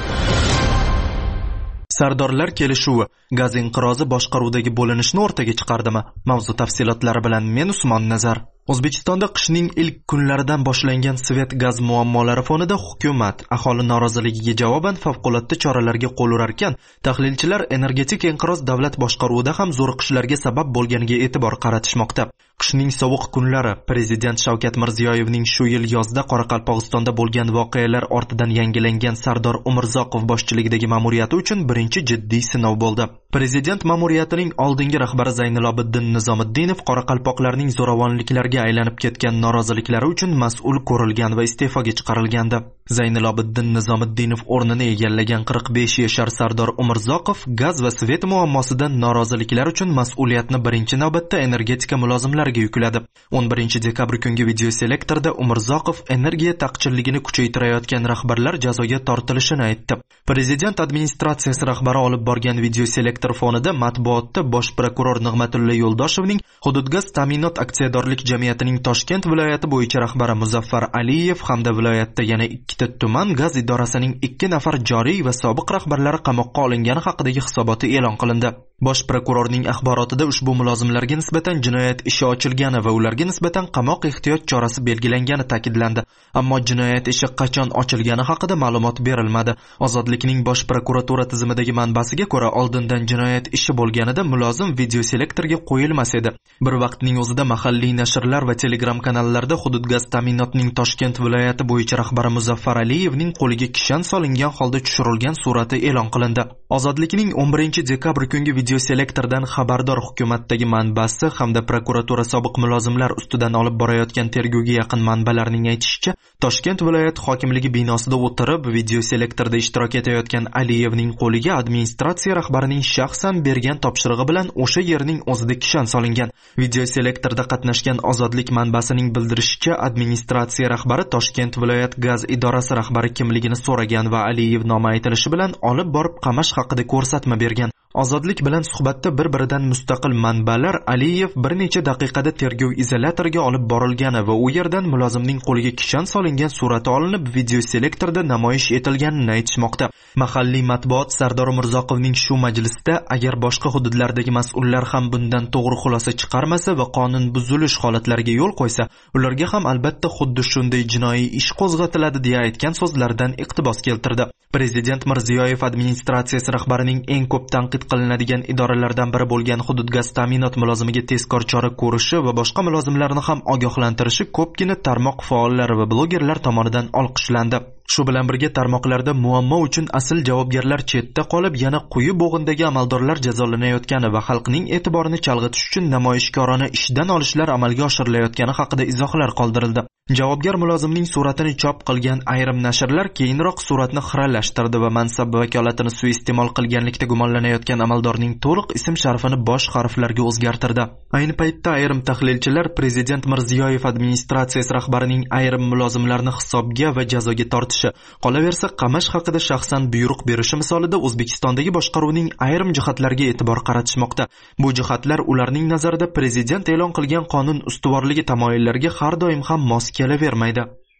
Sardorlar kelishuvi gaz inqirozi boshqaruvdagi bo'linishni o'rtaga chiqardimi? Mavzu tafsilotlari bilan men Usmon Nazar. O'zbekistonda qishning ilk kunlaridan boshlangan svet gaz muammolari fonida hukumat aholi noroziligiga javoban favqulodda choralarga qo'l urarkan, tahlilchilar energetik inqiroz davlat boshqaruvida ham zo'riqishlarga sabab bo'lganiga e'tibor qaratishmoqda. Qishning sovuq kunlari prezident Shavkat Mirziyoyevning shu yil yozda Qoraqalpog'istonda bo'lgan voqealar ortidan yangilangan Sardor Umurzoqov boshchiligidagi ma'muriyati uchun birinchi jiddiy sinov bo'ldi. Prezident ma'muriyatining oldingi rahbari Zaynilobiddin Nizomiddinov Qoraqalpoqlarning zo'ravonliklarga aylanib ketgan noroziliklari uchun mas'ul ko'rilgan va iste'foga chiqarilgandi. Zaynilobiddin Nizomiddinov o'rnini egallagan qirq besh yashar Sardor Umurzoqov gaz va svet muammosidan noroziliklar uchun mas'uliyatni birinchi navbatda energetika mulozimlariga yukladi. o'n birinchi dekabr kungi videoselektorda Umurzoqov energiya taqchilligini kuchaytirayotgan rahbarlar jazoga tortilishini aytdi. Prezident administratsiyasi rahbari olib borgan videoselektor fonida matbuotda bosh prokuror Nig'matilla Yo'ldoshevning Hududgaz ta'minot aksiyadorlik jamiyatining Toshkent viloyati bo'yicha rahbari Muzaffar Aliyev hamda viloyatda yana ikkita tuman gaz idorasining ikki nafar joriy va sobiq rahbarlari qamoqqa olingani haqidagi hisoboti e'lon qilindi. Bosh prokurorning axborotida ushbu mulozimlarga nisbatan jinoyat ishi ochilgani va ularga nisbatan qamoq ehtiyot chorasi belgilangani ta'kidlandi. Ammo jinoyat ishi qachon ochilgani haqida ma'lumot berilmadi. Ozodlikning bosh prokuratura tizimidagi manbasiga ko'ra, oldindan jinoyat ishi bo'lganida mulozim videoselektorga qo'yilmas edi. Bir vaqtning o'zida mahalliy nashrlar va telegram kanallarda Hududgaz ta'minotning Toshkent viloyati bo'yicha rahbari Muzaffar Aliyevning qo'liga kishan solingan holda tushirilgan surati e'lon qilindi. Ozodlikning o'n birinchi dekabr kungi videoselektordan xabardor hukumatdagi manbasi hamda prokuratura sobiq mulozimlar ustidan olib borayotgan tergovga yaqin manbalarning aytishicha, Toshkent viloyat hokimligi binosida o'tirib videoselektorda ishtirok etayotgan Aliyevning qo'liga administratsiya rahbarining shaxsan bergan topshirig'i bilan o'sha yerning o'zida kishan solingan. Videoselektorda qatnashgan Ozodlik manbasining bildirishicha, administratsiya rahbari Toshkent viloyat gaz idorasi rahbari kimligini so'ragan va Aliyev nomi aytilishi bilan olib borib qamash haqida ko'rsatma bergan. Ozodlik bilan suhbatda bir-biridan mustaqil manbalar Aliyev bir necha daqiqada tergov izolyatoriga olib borilgani va u yerdan mulozimning qo'liga kishan solingan surati olinib videoselektorda namoyish etilganini aytishmoqda. Mahalliy matbuot Sardor Umurzoqovning shu majlisda agar boshqa hududlardagi mas'ullar ham bundan to'g'ri xulosa chiqarmasa va qonun buzilish holatlariga yo'l qo'ysa, ularga ham albatta xuddi shunday jinoiy ish qo'zg'atiladi deya aytgan so'zlaridan iqtibos keltirdi. Prezident Mirziyoyev administratsiyasi rahbarining eng ko'p tanqid qilinadigan idoralardan biri bo'lgan Hududgaz ta'minot mulozimiga tezkor chora ko'rishi va boshqa mulozimlarni ham ogohlantirishi ko'pgina tarmoq faollari va blogerlar tomonidan olqishlandi. Shu bilan birga tarmoqlarda muammo uchun asl javobgarlar chetda qolib, yana quyi bo'g'indagi amaldorlar jazolanayotgani va xalqning e'tiborini chalg'itish uchun namoyishkorona ishdan olishlar amalga oshirilayotgani haqida izohlar qoldirildi. Javobgar mulozimning suratini chop qilgan ayrim nashrlar keyinroq suratni xiralashtirdi va mansab vakolatini suiiste'mol qilganlikda gumonlanayotgan amaldorning to'liq ism sharifini bosh harflarga o'zgartirdi. Ayni paytda ayrim tahlilchilar prezident Mirziyoyev administratsiyasi rahbarining ayrim mulozimlarni hisobga va jazoga tortishi, qolaversa qamash haqida shaxsan buyruq berishi misolida O'zbekistondagi boshqaruvning ayrim jihatlariga e'tibor qaratishmoqda. Bu jihatlar ularning nazarida prezident e'lon qilgan qonun ustuvorligi tamoyillariga har doim ham mos kelavermaydi.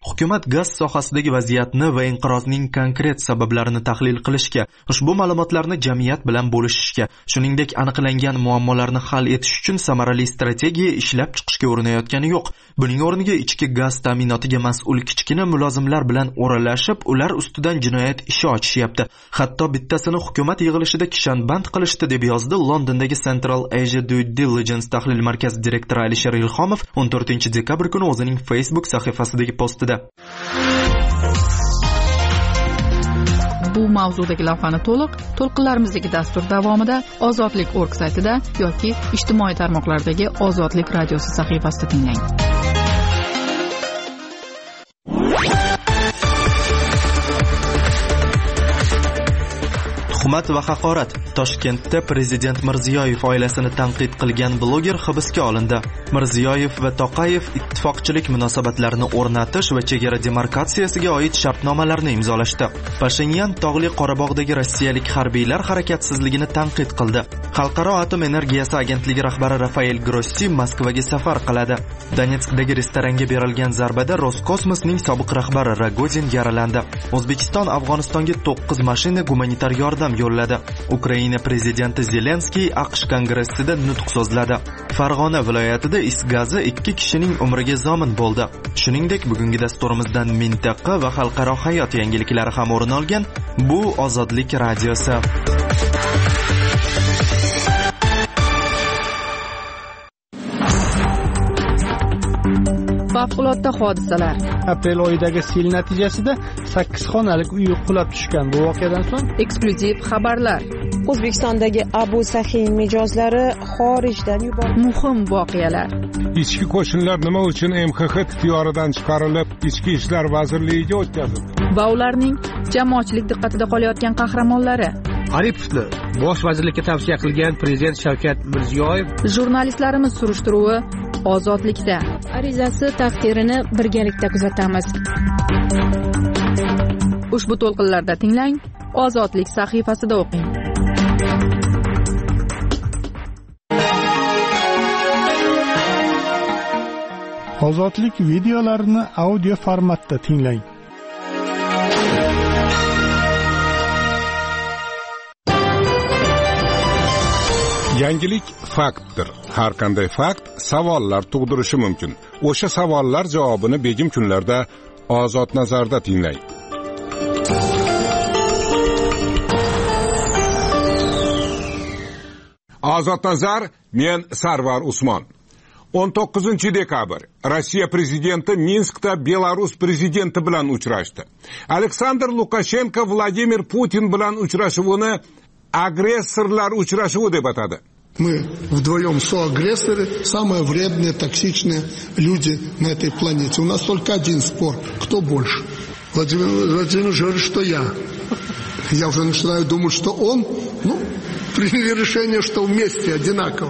Hukumat gaz sohasidagi vaziyatni va inqirozning konkret sabablarini tahlil qilishga, ushbu ma'lumotlarni jamiyat bilan bo'lishishga, shuningdek aniqlangan muammolarni hal etish uchun samarali strategiya ishlab chiqishga urinayotgani yo'q. Buning o'rniga ichki gaz ta'minotiga mas'ul kichkina mulozimlar bilan o'ralashib, ular ustidan jinoyat ishi ochishyapti. Hatto bittasini hukumat yig'ilishida kishanband qilishdi, deb yozdi Londondagi Central Asia Due Diligence tahlil markazi direktori Alisher Ilhomov o'n to'rtinchi dekabr kuni o'zining Facebook sahifasidagi postida. Bu mavzudagi lavhani to'liq to'lqinlarimizdagi dastur davomida ozodlik nokta org saytida yoki ijtimoiy tarmoqlardagi Ozodlik radiosi sahifasida tinglang. Tuhmat va haqorat. Toshkentda Prezident Mirziyoyev oilasini tanqid qilgan bloger hibsga olindi. Mirziyoyev va Toqayev ittifoqchilik munosabatlarini o'rnatish va chegara demarkatsiyasiga oid shartnomalarni imzolashdi. Pashinyan Tog'li Qorabog'dagi rossiyalik harbiylar harakatsizligini tanqid qildi. Xalqaro atom energiyasi agentligi rahbari Rafael Grossi Moskvaga safar qiladi. Donetskdagi restoranga berilgan zarbada Roskosmosning sobiq rahbari Rogozin yaralandi. O'zbekiston Afg'onistonga to'qqiz mashina gumanitar yordam yo'lladi. Ukraina prezidenti Zelenskiy AQSh kongressida nutq so'zladi. Farg'ona viloyatida is gazi ikki kishining umriga zomin bo'ldi. Shuningdek, bugungi dasturimizdan mintaqa va xalqaro hayot yangiliklari ham o'rin olgan. Bu Ozodlik radiosi. Favqulodda hodisalar. Aprel oyidagi sel natijasida sakkiz xonalik uy qulab tushgan. Bu voqeadan so'ng eksklyuziv xabarlar. O'zbekistondagi Abu Sahiy mijozlari xorijdan yuborildi. Muhim voqealar. Ichki qo'shinlar nima uchun M X X ixtiyoridan chiqarilib, Ichki ishlar vazirligiga o'tkazildi? Va ularning jamoatchilik diqqatida qolayotgan qahramonlari. Aripovni bosh vazirlikka tavsiya qilgan prezident Shavkat Mirziyoyev. Jurnalistlarimiz surishtiruvi Ozodlikda. Arizasi taqdirini birgalikda kuzatamiz. Ushbu to'lqinlarda tinglang, Ozodlik sahifasida o'qing. Ozodlik videolarini audio formatda tinglang. Yangilik faktdir. Har qanday fakt savollar tug'dirishi mumkin. O'sha savollar javobini begim kunlarda Ozod nazarda tinglang. Ozod nazar, men Sarvar Usmon. o'n to'qqizinchi dekabr Rossiya prezidenti Minskda Belarus prezidenti bilan uchrashdi. Aleksandr Lukashenko Vladimir Putin bilan uchrashuvini агрессорлар uchrashuvi deb atadi. Мы вдвоем соагрессоры, самые вредные, токсичные люди на этой планете. У нас только один спор. Кто больше? Владимир Владимирович говорит, что я. Я уже начинаю думать, что он, ну, приняли решение, что вместе одинаково.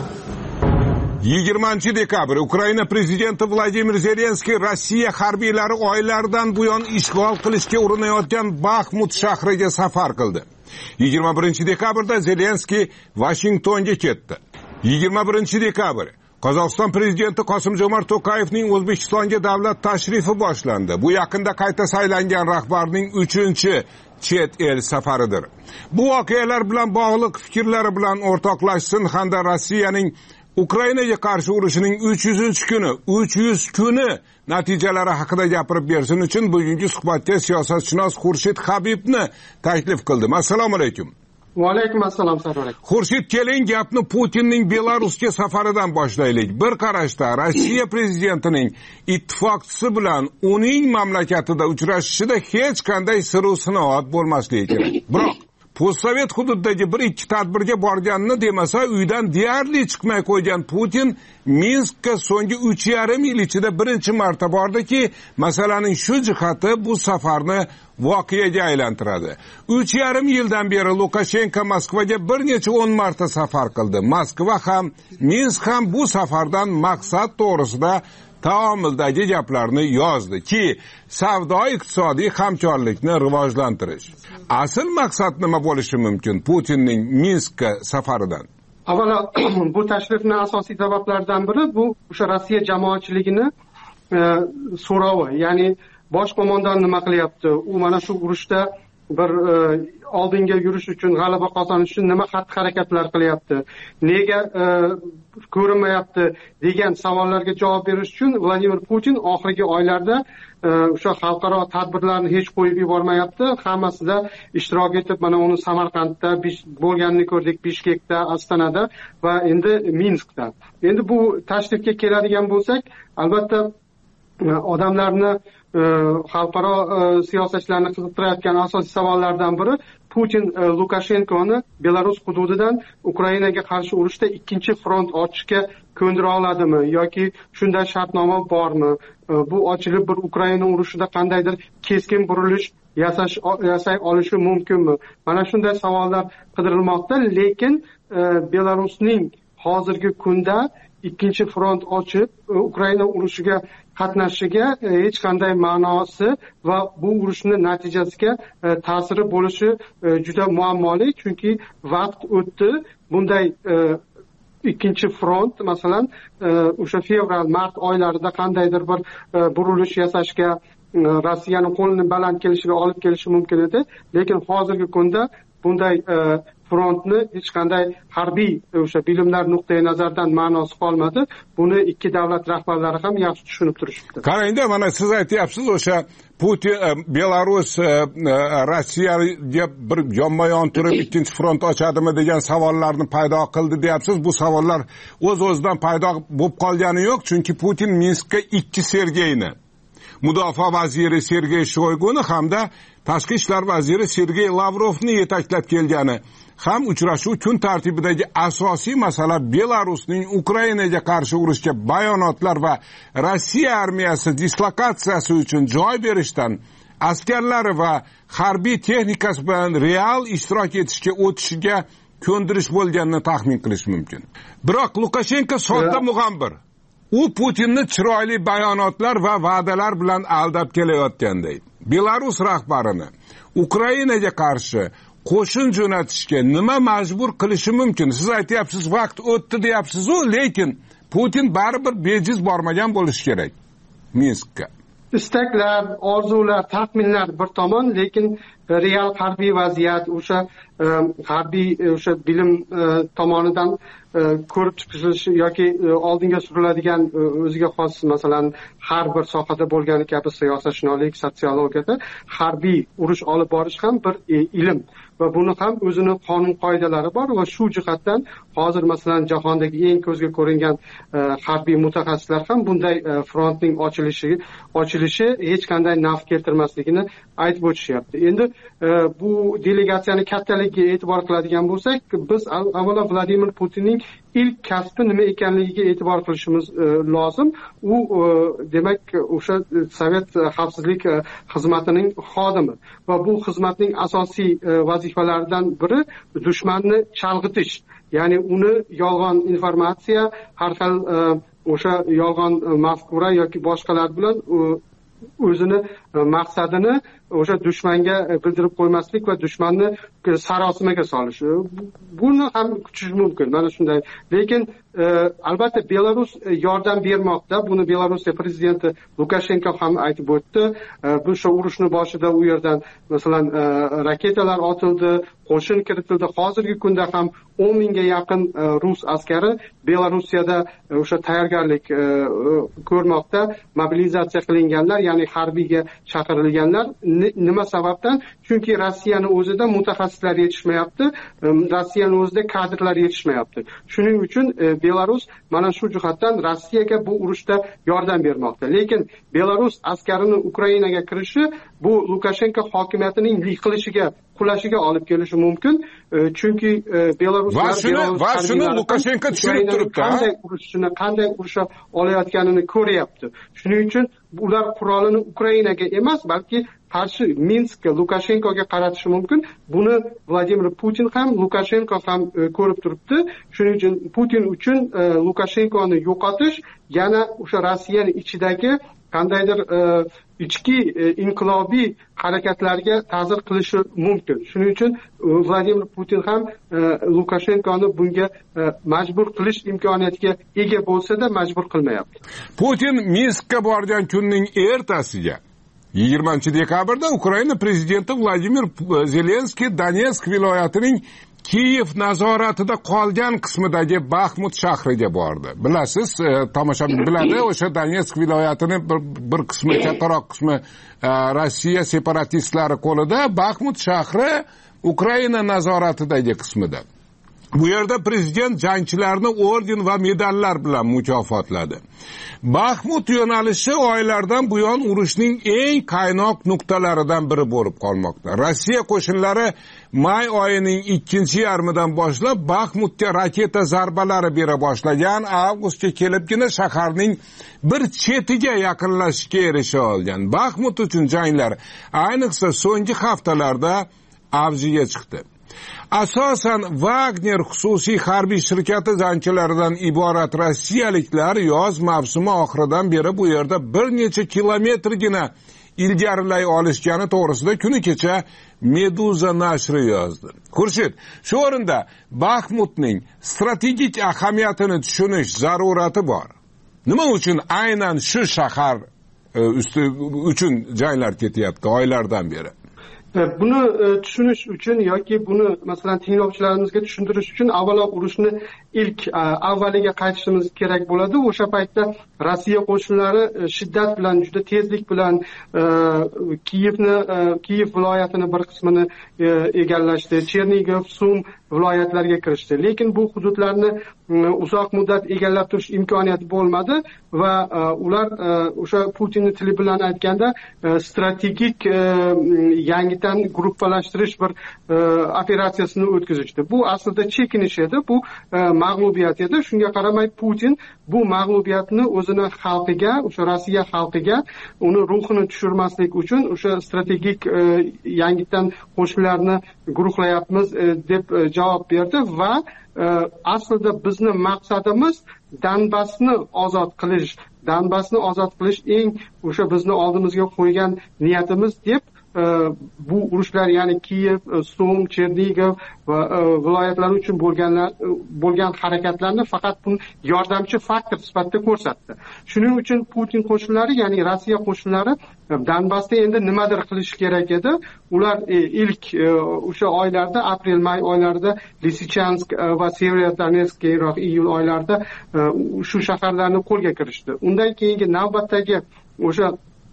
yigirmanchi dekabr Ukraina prezidenti Vladimir Zelenskiy Rossiya harbiylari oylardan buyon ishg'ol qilishga urinayotgan Baxmut shahriga safar qildi. yigirma birinchi dekabrda Zelenskiy Washingtonga ketdi. yigirma birinchi dekabr Qozog'iston prezidenti Qosim-Jomart To'qayevning O'zbekistonga davlat tashrifi boshlandi. Bu yaqinda qayta saylangan rahbarning uchinchi chet el safaridir. Bu voqealar bilan bog'liq fikrlari bilan o'rtoqlashsin hamda Rossiyaning Ukrainaga qarshi urushining uch yuzinchi kuni, uch yuz kuni natijalari haqida gapirib bersin uchun bugungi suhbatga siyosatshunos Xurshid Habibni taklif qildim. Assalomu alaykum. Va alaykum assalom, Sarvar aka. Xurshid, keling gapni Putinning Belarusga safaridan boshlaylik. Bir qarashda Rossiya prezidentining ittifoqchisi bilan uning mamlakatida uchrashishida hech qanday sir-sinoat bo'lmasligi kerak. Biroq postsovet hududidagi bir ikki tadbirga borganini demasa, uydan deyarli chiqmay qo'ygan Putin Minskka so'nggi uch yarim yil ichida birinchi marta bordiki, masalaning shu jihati bu safarni voqeaga aylantiradi. uch yarim yildan beri Lukashenko Moskvaga bir necha o'n marta safar qildi. Moskva ham, Minsk ham bu safardan maqsad to'g'risida taomildagi gaplarni yozdi ki, savdo iqtisodiy hamkorlikni rivojlantirish. Asl maqsad nima bo'lishi mumkin Putinning Minskka safaridan? Avvalo, bu tashrifning asosiy sabablaridan biri bu o'sha Rossiya jamoatchiligini e, so'rovi, ya'ni bosh qo'mondon nima qilyapti, u mana shu urushda bir oldinga yurish uchun, g'alaba qozonish uchun nima xatti-harakatlar qilyapti, nega ko'rinmayapti degan savollarga javob berish uchun Vladimir Putin oxirgi oylarda o'sha xalqaro tadbirlarni hech qo'yib yubormayapti. Hammasida ishtirok etib, mana uni Samarqandda bo'lganini ko'rdik, Bishkekda, Ostonada va endi Minskda. Endi bu tashrifga keladigan bo'lsak, albatta odamlarni, xalqaro siyosatchilarni qiziqtirayotgan asosiy savollardan biri Putin Lukashenkoni Belarus hududidan Ukrainaga qarshi urushda ikkinchi front ochishga ko'ndira oladimi yoki shunday shartnoma bormi? Bu ochilib bir Ukraina urushida qandaydir keskin burilish yasash yasay olishi mumkinmi? Mana shunday savollar qidirilmoqda, lekin Belarusning hozirgi kunda ikkinchi front ochib Ukraina urushiga qatnashishiga hech qanday ma'nosi va bu urushning natijasiga ta'siri bo'lishi juda muammoli, chunki vaqt o'tdi. Bunday ikkinchi front masalan o'sha fevral mart oylarida qandaydir bir burilish yasashga, Rossiyani qo'lini baland kelishiga olib kelishi mumkin edi, lekin hozirgi kunda bunday frontni hech qanday harbiy o'sha bilimlar nuqtai nazaridan ma'nosi qolmadi. Buni ikki davlat rahbarlari ham yaxshi tushunib turishibdi. Qarangda, mana siz aytyapsiz, o'sha Putin Belarus Rossiyaga bir yonma-yon turib ikkinchi front ochadimi degan savollarni paydo qildi deyapsiz. Bu savollar o'z-o'zidan paydo bo'lib qolgani yo'q, chunki Putin Minskka ikki Sergeyni, Mudofaa vaziri Sergey Shoyguni hamda Tashqi ishlar vaziri Sergey Lavrovni yetaklab kelgani ham uchrashuv kun tartibidagi asosiy masala Belarusning Ukrainaga qarshi urushga bayonotlar va Rossiya armiyasi dislokatsiyasi uchun joy berishdan, askarlari va harbiy texnikasi bilan real ishtirok etishga o'tishiga ko'ndirish bo'lganini taxmin qilish mumkin. Biroq Lukashenko sodda mug'ambir. U Putinni chiroyli bayonotlar va va'dalar bilan aldab kelayotganday. Belarus rahbarini Ukrainaga qarshi qo'shin jo'natishga nima majbur qilishi mumkin? Siz aytyapsiz, vaqt o'tdi deyapsiz-ku, lekin Putin baribir bejiz bormagan bo'lishi kerak Minskka. Istaklar, orzular, taxminlar bir tomon, lekin real harbiy vaziyat, o'sha harbiy o'sha bilim tomonidan ko'rib chiqilishi yoki oldinga suriladigan o'ziga xos masalan har bir sohada bo'lgani kabi siyosatshunoslik, sotsiologiyada harbiy urush olib borish ham bir ilm va buni ham o'zini qonun qoidalari bor va shu jihatdan hozir masalan jahondagi eng ko'zga ko'ringan harbiy mutaxassislar ham bunday frontning ochilishi ochilishi hech qanday naf keltirmasligini aytib o'tishyapti. Endi bu delegatsiyani kattaligiga e'tibor qiladigan bo'lsak, biz avvalo Vladimir Putinning ilk kasbi nima ekanligiga e'tibor qilishimiz lozim. U demak o'sha Sovet xavfsizlik xizmatining xodimi va bu xizmatning asosiy vazifalaridan biri dushmanni chalg'itish, ya'ni uni yolg'on informatsiya, har xil o'sha yolg'on mafkura yoki boshqalar bilan o'zini maqsadini o'sha dushmanga bildirib qo'ymaslik va dushmanni sarosimaga solish. Buni ham kutish mumkin, mana shunday. Lekin albatta Belarus yordam bermoqda. Buni Belorussiya prezidenti Lukashenko ham aytib o'tdi. Bu shu urushning boshida u yerdan masalan raketalar otildi, qo'shin kiritildi. Hozirgi kunda ham o'n mingga yaqin rus askari Belarusiyada o'sha tayyorgarlik ko'rmoqda. Mobilizatsiya qilinganlar, ya'ni harbiyga chaqirilganlar. Nima sababdan? Chunki Rossiyani o'zida mutaxassislar yetishmayapti, Rossiyani o'zida kadrlar yetishmayapti. Shuning uchun Belarus mana shu jihatdan Rossiyaga bu urushda yordam bermoqda. Lekin Belarus askarining Ukrainaga kirishi bu Lukashenko hokimiyatining yiqilishiga, qulashiga olib kelishi mumkin. Chunki Belaruslar va shuni va shuni Lukashenko tushunib turibdi. Qanday urushni, qanday urusha olayotganini ko'ryapti. Shuning uchun ular qurolini Ukrainaga emas, balki qarshi Minskka, Lukashenkoga qaratishi mumkin. Buni Vladimir Putin ham, Lukashenko ham ko'rib turibdi. Shuning uchun Putin uchun Lukashenkoni yo'qotish yana o'sha Rossiyaning ichidagi qandaydir ichki inqilobiy harakatlarga ta'sir qilishi mumkin. Shuning uchun Vladimir Putin ham Lukashenkoni bunga majbur qilish imkoniyatiga ega bo'lsa-da majbur qilmayapti. Putin Minskka borgan kunning ertasiga yigirmanchi dekabrda Ukraina prezidenti Vladimir Zelenskiy Donetsk viloyatining Kiyev nazoratida qolgan qismidagi Baxmut shahriga bordi. Bilasiz, tomoshabin biladi, o'sha Donetsk viloyatining bir, bir qismi, kattaroq qismi Rossiya separatistlari qo'lida, Baxmut shahri Ukraina nazoratidagi qismida. Bu yerda prezident jangchilarni orden va medallar bilan mukofotladi. Baxmut yo'nalishi oylardan buyon urushning eng qaynoq nuqtalaridan biri bo'lib qolmoqda. Rossiya qo'shinlari may oyining ikkinchi yarmidan boshlab Baxmutga raketa zarbalari bera boshlagan, avgustga kelibgina shaharning bir chetiga yaqinlashishga erisha olgan. Baxmut uchun janglar ayniqsa so'nggi haftalarda avjiga chiqdi. Asosan Wagner xususiy harbiy shirkati jangchilaridan iborat rossiyaliklar yoz mavsumi oxiridan beri bu yerda bir necha kilometrgina ilgarilay olishgani to'g'risida kuni kecha Meduza nashri yozdi. Xurshid, shu o'rinda Baxmutning strategik ahamiyatini tushunish zarurati bor. Nima uchun aynan shu shahar usti uchun janglar ketyapti oylardan beri? Buni tushunish uchun yoki buni masalan tinglovchilarimizga tushuntirish uchun avvalo urushni ilk avvaliga qaytishimiz kerak bo'ladi. O'sha paytda Rossiya qo'shinlari shiddat bilan, juda tezlik bilan Kiyevni, Kiyev viloyatini bir qismini egallashdi, Chernigov, Sum viloyatlarga kirishdi. Lekin bu hududlarni uzoq muddat egallab turish imkoniyati bo'lmadi va ular o'sha Putinning tili bilan aytganda strategik yangidan gruppalashtirish bir operatsiyasini o'tkazishdi. Bu aslida chekinish edi, bu mag'lubiyat edi. Shunga qaramay Putin bu mag'lubiyatni o'zini xalqiga, o'sha Rossiya xalqiga uni ruhini tushirmaslik uchun o'sha strategik yangidan qo'shinlarni guruhlayapmiz deb javob berdi va aslida bizni maqsadimiz Donbassni ozod qilish, Donbassni ozod qilish eng o'sha bizni oldimizga qo'ygan niyatimiz deb bu urushlar, ya'ni Kiyev, Sum, Chernigov va viloyatlari uchun bo'lganlar bo'lgan harakatlarni faqat bu yordamchi faktor sifatida ko'rsatdi. Shuning uchun Putin qo'shinlari, ya'ni Rossiya qo'shinlari Donbassda endi nimadir qilish kerak edi. Ular ilk o'sha oylarda, aprel-may oylarida Lisichansk va Severodonetsk, keyinroq iyul oylarida shu shaharlarni qo'lga kirishdi. Undan keyingi navbatdagi o'sha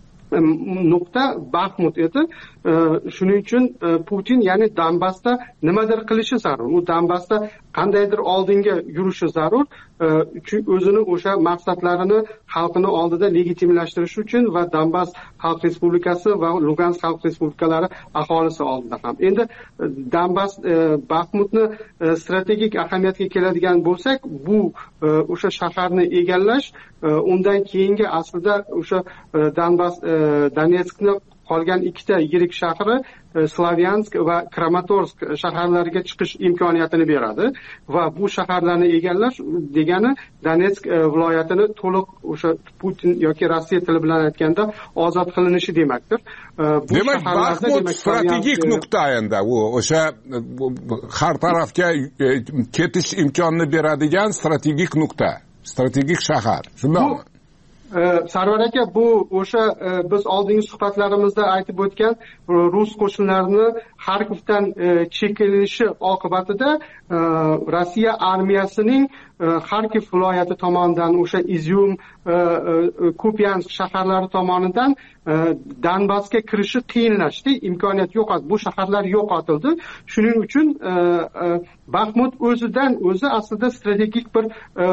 nuqta Baxmut edi. Shuning uchun Putin, ya'ni Donbassda nimadir qilishi zarur. U Donbassda qandaydir oldinga yurishi zarur. Chunki o'zini o'sha maqsadlarini xalqini oldida legitimlashtirish uchun va Donbass Xalq Respublikasi va Lugansk Xalq Respublikalari aholisi oldida ham. Endi Donbass Baxmutni strategik ahamiyatga keladigan bo'lsak, bu o'sha shaharni egallash, undan keyingi aslida o'sha Donbass Donetskni qolgan ikkita yirik shahri Slavyansk va Kramatorsk shaharlariga chiqish imkoniyatini beradi va bu shaharlarni egallash degani Donetsk viloyatini to'liq o'sha Putin yoki Rossiya tili bilan aytganda ozod qilinishi demakdir. Bu demak, Baxmut strategik nuqta endi, u o'sha har tarafga ketish imkonini beradigan strategik nuqta, strategik shahar. Shundaymi? Sarvar aka, bu o'sha biz oldingi suhbatlarimizda aytib o'tgan rus qo'shinlarini Xarkovdan chekinishi oqibatida Rossiya armiyasining Xarkov viloyati tomonidan, o'sha Izyum, Kupyansk shaharlari tomonidan Donbassga kirishi qiyinlashdi, imkoniyat yo'qoldi, bu shaharlar yo'qotildi. Shuning uchun Baxmut o'zidan o'zi aslida strategik bir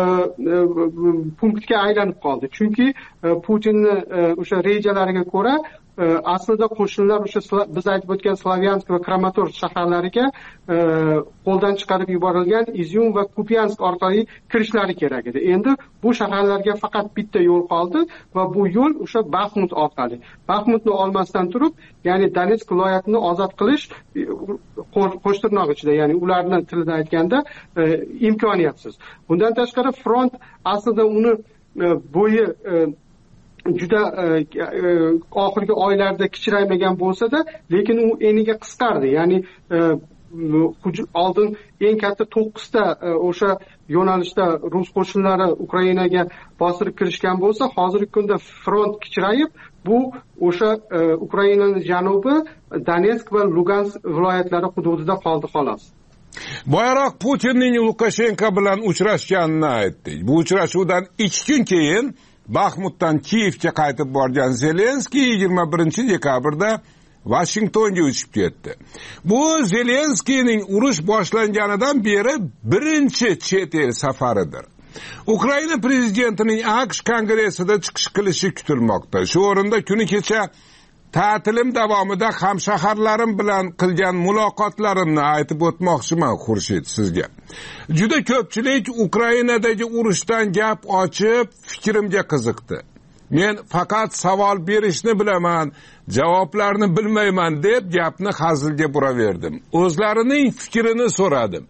punktga aylanib qoldi. Chunki Putinning o'sha rejalariga ko'ra aslida qo'shinlar o'sha biz aytib o'tgan Slavyansk va Kramatorsk shaharlariga qo'ldan chiqarib yuborilgan Izyum va Kupyansk orqali kirishlari kerak edi. Endi bu shaharlarga faqat bitta yo'l qoldi va bu yo'l o'sha Baxmut orqali. Baxmutni olmasdan turib, ya'ni Donetsk viloyatini ozod qilish qo'shtirnoq ichida, ya'ni ularning tilida aytganda imkoniyatsiz. Bundan tashqari front aslida uni bo'yi juda oxirgi oylarda kichraymagan bo'lsa-da, lekin u eniga qisqardi. Ya'ni oldin eng katta to'qqizta o'sha yo'nalishda rus qo'shinlari Ukrainaga bostirib kirishgan bo'lsa, hozirgi kunda front kichrayib, bu o'sha Ukrainaning janubi Donetsk va Lugansk viloyatlari hududida qoldi xolos. Boyaroq Putinning Lukashenko bilan uchrashganini aytdik. Bu uchrashuvdan ikki kun keyin Baxmutdan Kiyevga qaytib borgan Zelenskiy yigirma birinchi dekabrda Washingtonga uchib ketdi. Bu Zelenskiyning urush boshlanganidan beri birinchi chet el safaridir. Ukraina prezidentining AQSh kongressida chiqish qilishi kutilmoqda. Shu o'rinda kuni kecha ta'tilim davomida hamshaharlarim bilan qilgan muloqotlarimni aytib o'tmoqchiman Xurshid sizga. Juda ko'pchilik Ukrainadagi urushdan gap ochib, fikrimga qiziqdi. Men faqat savol berishni bilaman, javoblarni bilmayman deb gapni hazilga buraverdim. O'zlarining fikrini so'radim.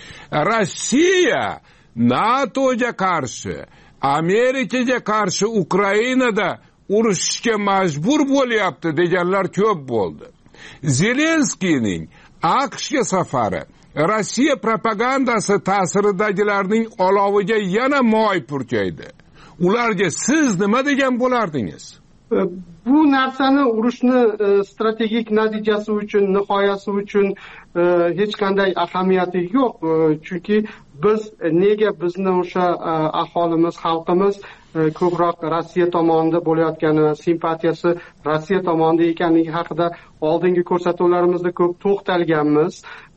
Rossiya NATOga qarshi, Amerikaga qarshi Ukrainada urushishga majbur bo'lyapti deganlar ko'p bo'ldi. Zelenskiyning AQShga safari Rossiya propagandasi ta'siridagilarning oloviga yana moy purkaydi. Ularga siz nima degan bo'lardingiz? Bu narsani urushni strategik natijasi uchun, nihoyasi uchun hech qanday ahamiyati yo'q. Chunki biz nega bizni o'sha aholimiz, xalqimiz ko'proq Rossiya tomonida bo'layotgani, simpatiyasi Rossiya tomonida ekanligi haqida oldingi ko'rsatuvlarimizda ko'p to'xtalganmiz.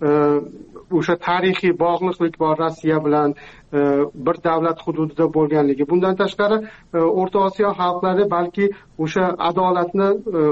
O'sha tarixiy bog'liqlik bor Rossiya bilan, bir davlat hududida bo'lganligi. Bundan tashqari O'rta Osiyo xalqlari balki o'sha adolatni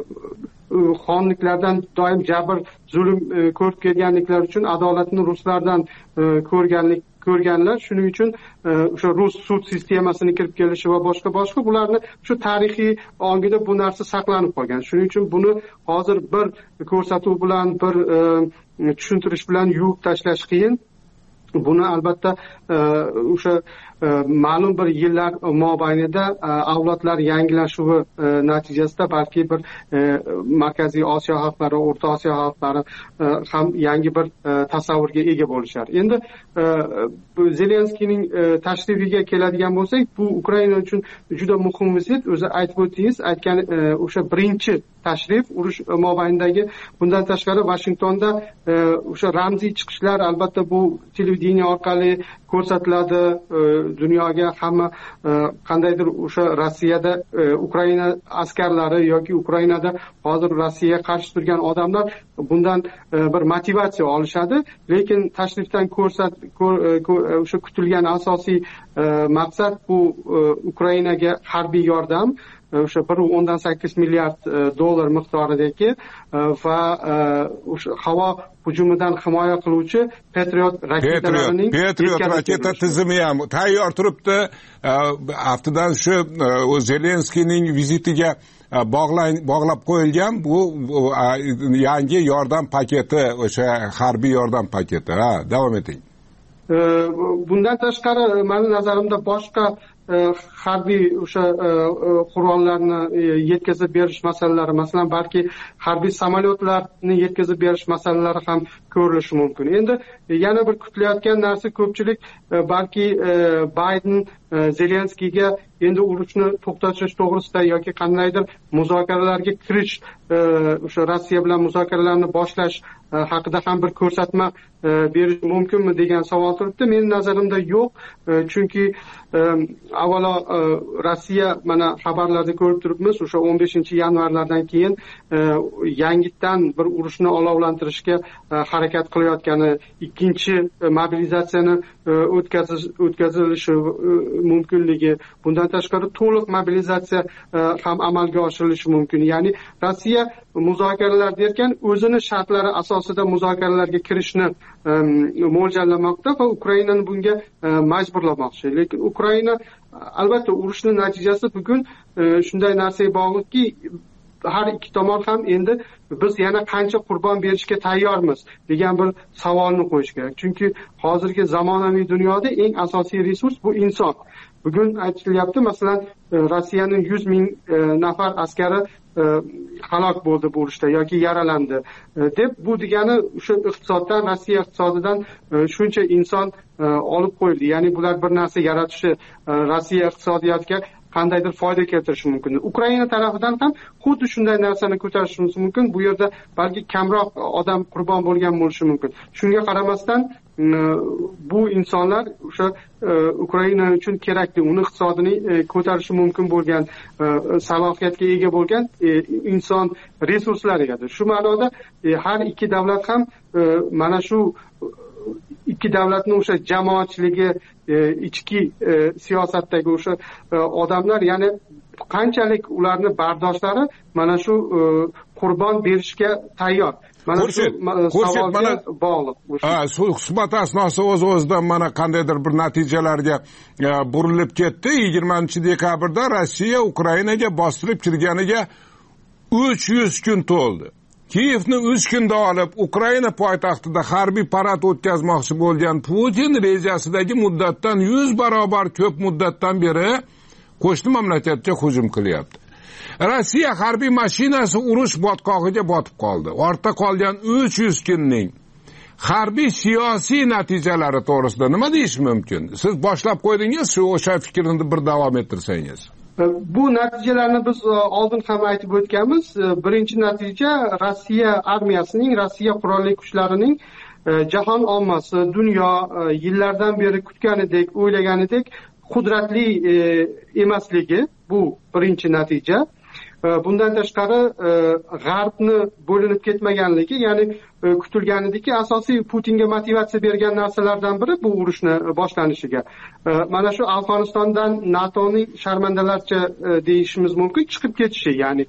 xonliklardan doim jabr, zulm ko'rib kelganliklari uchun adolatni ruslardan ko'rganlik ko'rganlar. Shuning uchun o'sha rus sud sistemasini kirib kelishi va boshqa boshqa bularni shu tarixiy ongida bu narsa saqlanib qolgan. Shuning uchun buni hozir bir ko'rsatuv bilan, bir tushuntirish bilan yuvib tashlash qiyin. Buni albatta o'sha ma'lum bir yillar mobaynida avlodlar yangilashuvi natijasida balki bir Markaziy Osiyo xalqlari, O'rta Osiyo xalqlari ham yangi bir tasavvurga ega bo'lishar. Endi Zelenskiyning tashrifiga keladigan bo'lsak, bu Ukraina uchun juda muhim vizit. O'zi aytib o'tdingiz, aytgan o'sha birinchi tashrif urush mobaynidagi. Bundan tashqari Washingtonda o'sha ramziy chiqishlar albatta bu televideniya orqali ko'rsatiladi dunyoga. Hamma qandaydir o'sha Rossiyada Ukraina askarlari yoki Ukrainada hozir Rossiyaga qarshi turgan odamlar bundan bir motivatsiya olishadi. Lekin tashrifdan ko'rsat o'sha kutilgan asosiy maqsad bu Ukrainaga harbiy yordam. O'sha bir nuqta o'ndan sakkiz milliard dollar miqdoridagi va o'sha havo hujumidan himoya qiluvchi Patriot raketalarining Patriot raketa tizimi ham tayyor turibdi. Haftadan shu Zelenskiyning vizitiga bog'lab qo'yilgan bu yangi yordam paketi, o'sha harbiy yordam paketi. Ha, davom eting. Bundan tashqari meni nazarimda boshqa harbiy o'sha qurollarni yetkazib berish masalalari, masalan balki harbiy samolyotlarni yetkazib berish masalalari ham ko'rilishi mumkin. Endi yana bir kutilayotgan narsa, ko'pchilik balki Bayden Zelenskiyga endi urushni to'xtatish to'g'risida yoki qandaydir muzokaralarga kirish, o'sha Rossiya bilan muzokaralarni boshlash haqida ham bir ko'rsatma berish mumkinmi degan savol turibdi. Mening nazarimda yo'q. Chunki avvalo Rossiya, mana xabarlarda ko'rib turibmiz, o'sha o'n beshinchi yanvarlardan keyin yangitdan bir urushni olovlantirishga harakat qilayotgani, ikkinchi mobilizatsiyani o'tkazish o'tkazilishi mumkinligi, bundan tashqari to'liq mobilizatsiya ham amalga oshirilishi mumkin. Ya'ni Rossiya muzokaralar derkan o'zini shartlari asosida muzokaralarga kirishni mo'ljallamoqda va Ukrainani bunga majburlamoqchi. Lekin Ukraina albatta urushning natijasi bugun shunday narsaga bog'liqki, har ikki tomon ham endi biz yana qancha qurbon berishga tayyormiz degan bir savolni qo'yish kerak. Chunki hozirgi zamonaviy dunyoda eng asosiy resurs bu inson. Bugun aytilyapti, masalan, Rossiyaning yuz ming nafar askari halok bo'ldi bu urushda yoki yaralandi deb, bu degani o'sha iqtisoddan, Rossiya iqtisodidan shuncha inson olib qo'yildi. Ya'ni bular bir narsa yaratishi, Rossiya iqtisodiyotiga qandaydir foyda keltirishi mumkin. Ukraina tarafidan ham xuddi shunday narsani ko'tarishimiz mumkin. Bu yerda balki kamroq odam qurbon bo'lgan bo'lishi mumkin. Shunga qaramasdan bu insonlar o'sha Ukraina uchun kerakli, uni iqtisodini ko'tarishi mumkin bo'lgan, salohiyatga ega bo'lgan inson resurslari edi. Shu ma'noda har ikki davlat ham mana shu ikki davlatning o'sha jamoatchiligi, ichki siyosatdagi o'sha odamlar, ya'ni qanchalik ularni bardoshlari mana shu qurbon berishga tayyor. Mana shu savolga bog'liq. Ha, suhbat asnosi o'z-o'zidan mana qandaydir bir natijalarga burilib ketdi. yigirmanchi dekabrda Rossiya Ukrainaga bostirib kirganiga uch yuz kun to'ldi. Kiyevni uch kunda olib, Ukraina poytaxtida harbiy parad o'tkazmoqchi bo'lgan Putin rejasidagi muddatdan yuz barobar ko'p muddatdan beri qo'shni mamlakatga hujum qilyapti. Rossiya harbiy mashinasi urush botqog'iga botib qoldi. Ortda qolgan uch yuz kunning harbiy siyosiy natijalari to'g'risida nima deyish mumkin? Siz boshlab qo'ydingiz, shu o'sha fikrni bir davom ettirsangiz. Bu natijalarni biz oldin ham aytib o'tganmiz. Birinchi natija Rossiya armiyasining, Rossiya qurolli kuchlarining jahon ommasi, dunyo yillardan beri kutganidek, o'ylaganidek qudratli emasligi. Bu birinchi natija. Bundan tashqari g'arbni bo'linib ketmaganligi, ya'ni kutilganidiki asosiy Putinga motivatsiya bergan narsalardan biri bu urushni boshlanishiga. Mana shu Afg'onistondan NATOning sharmandalarcha deyishimiz mumkin chiqib ketishi, ya'ni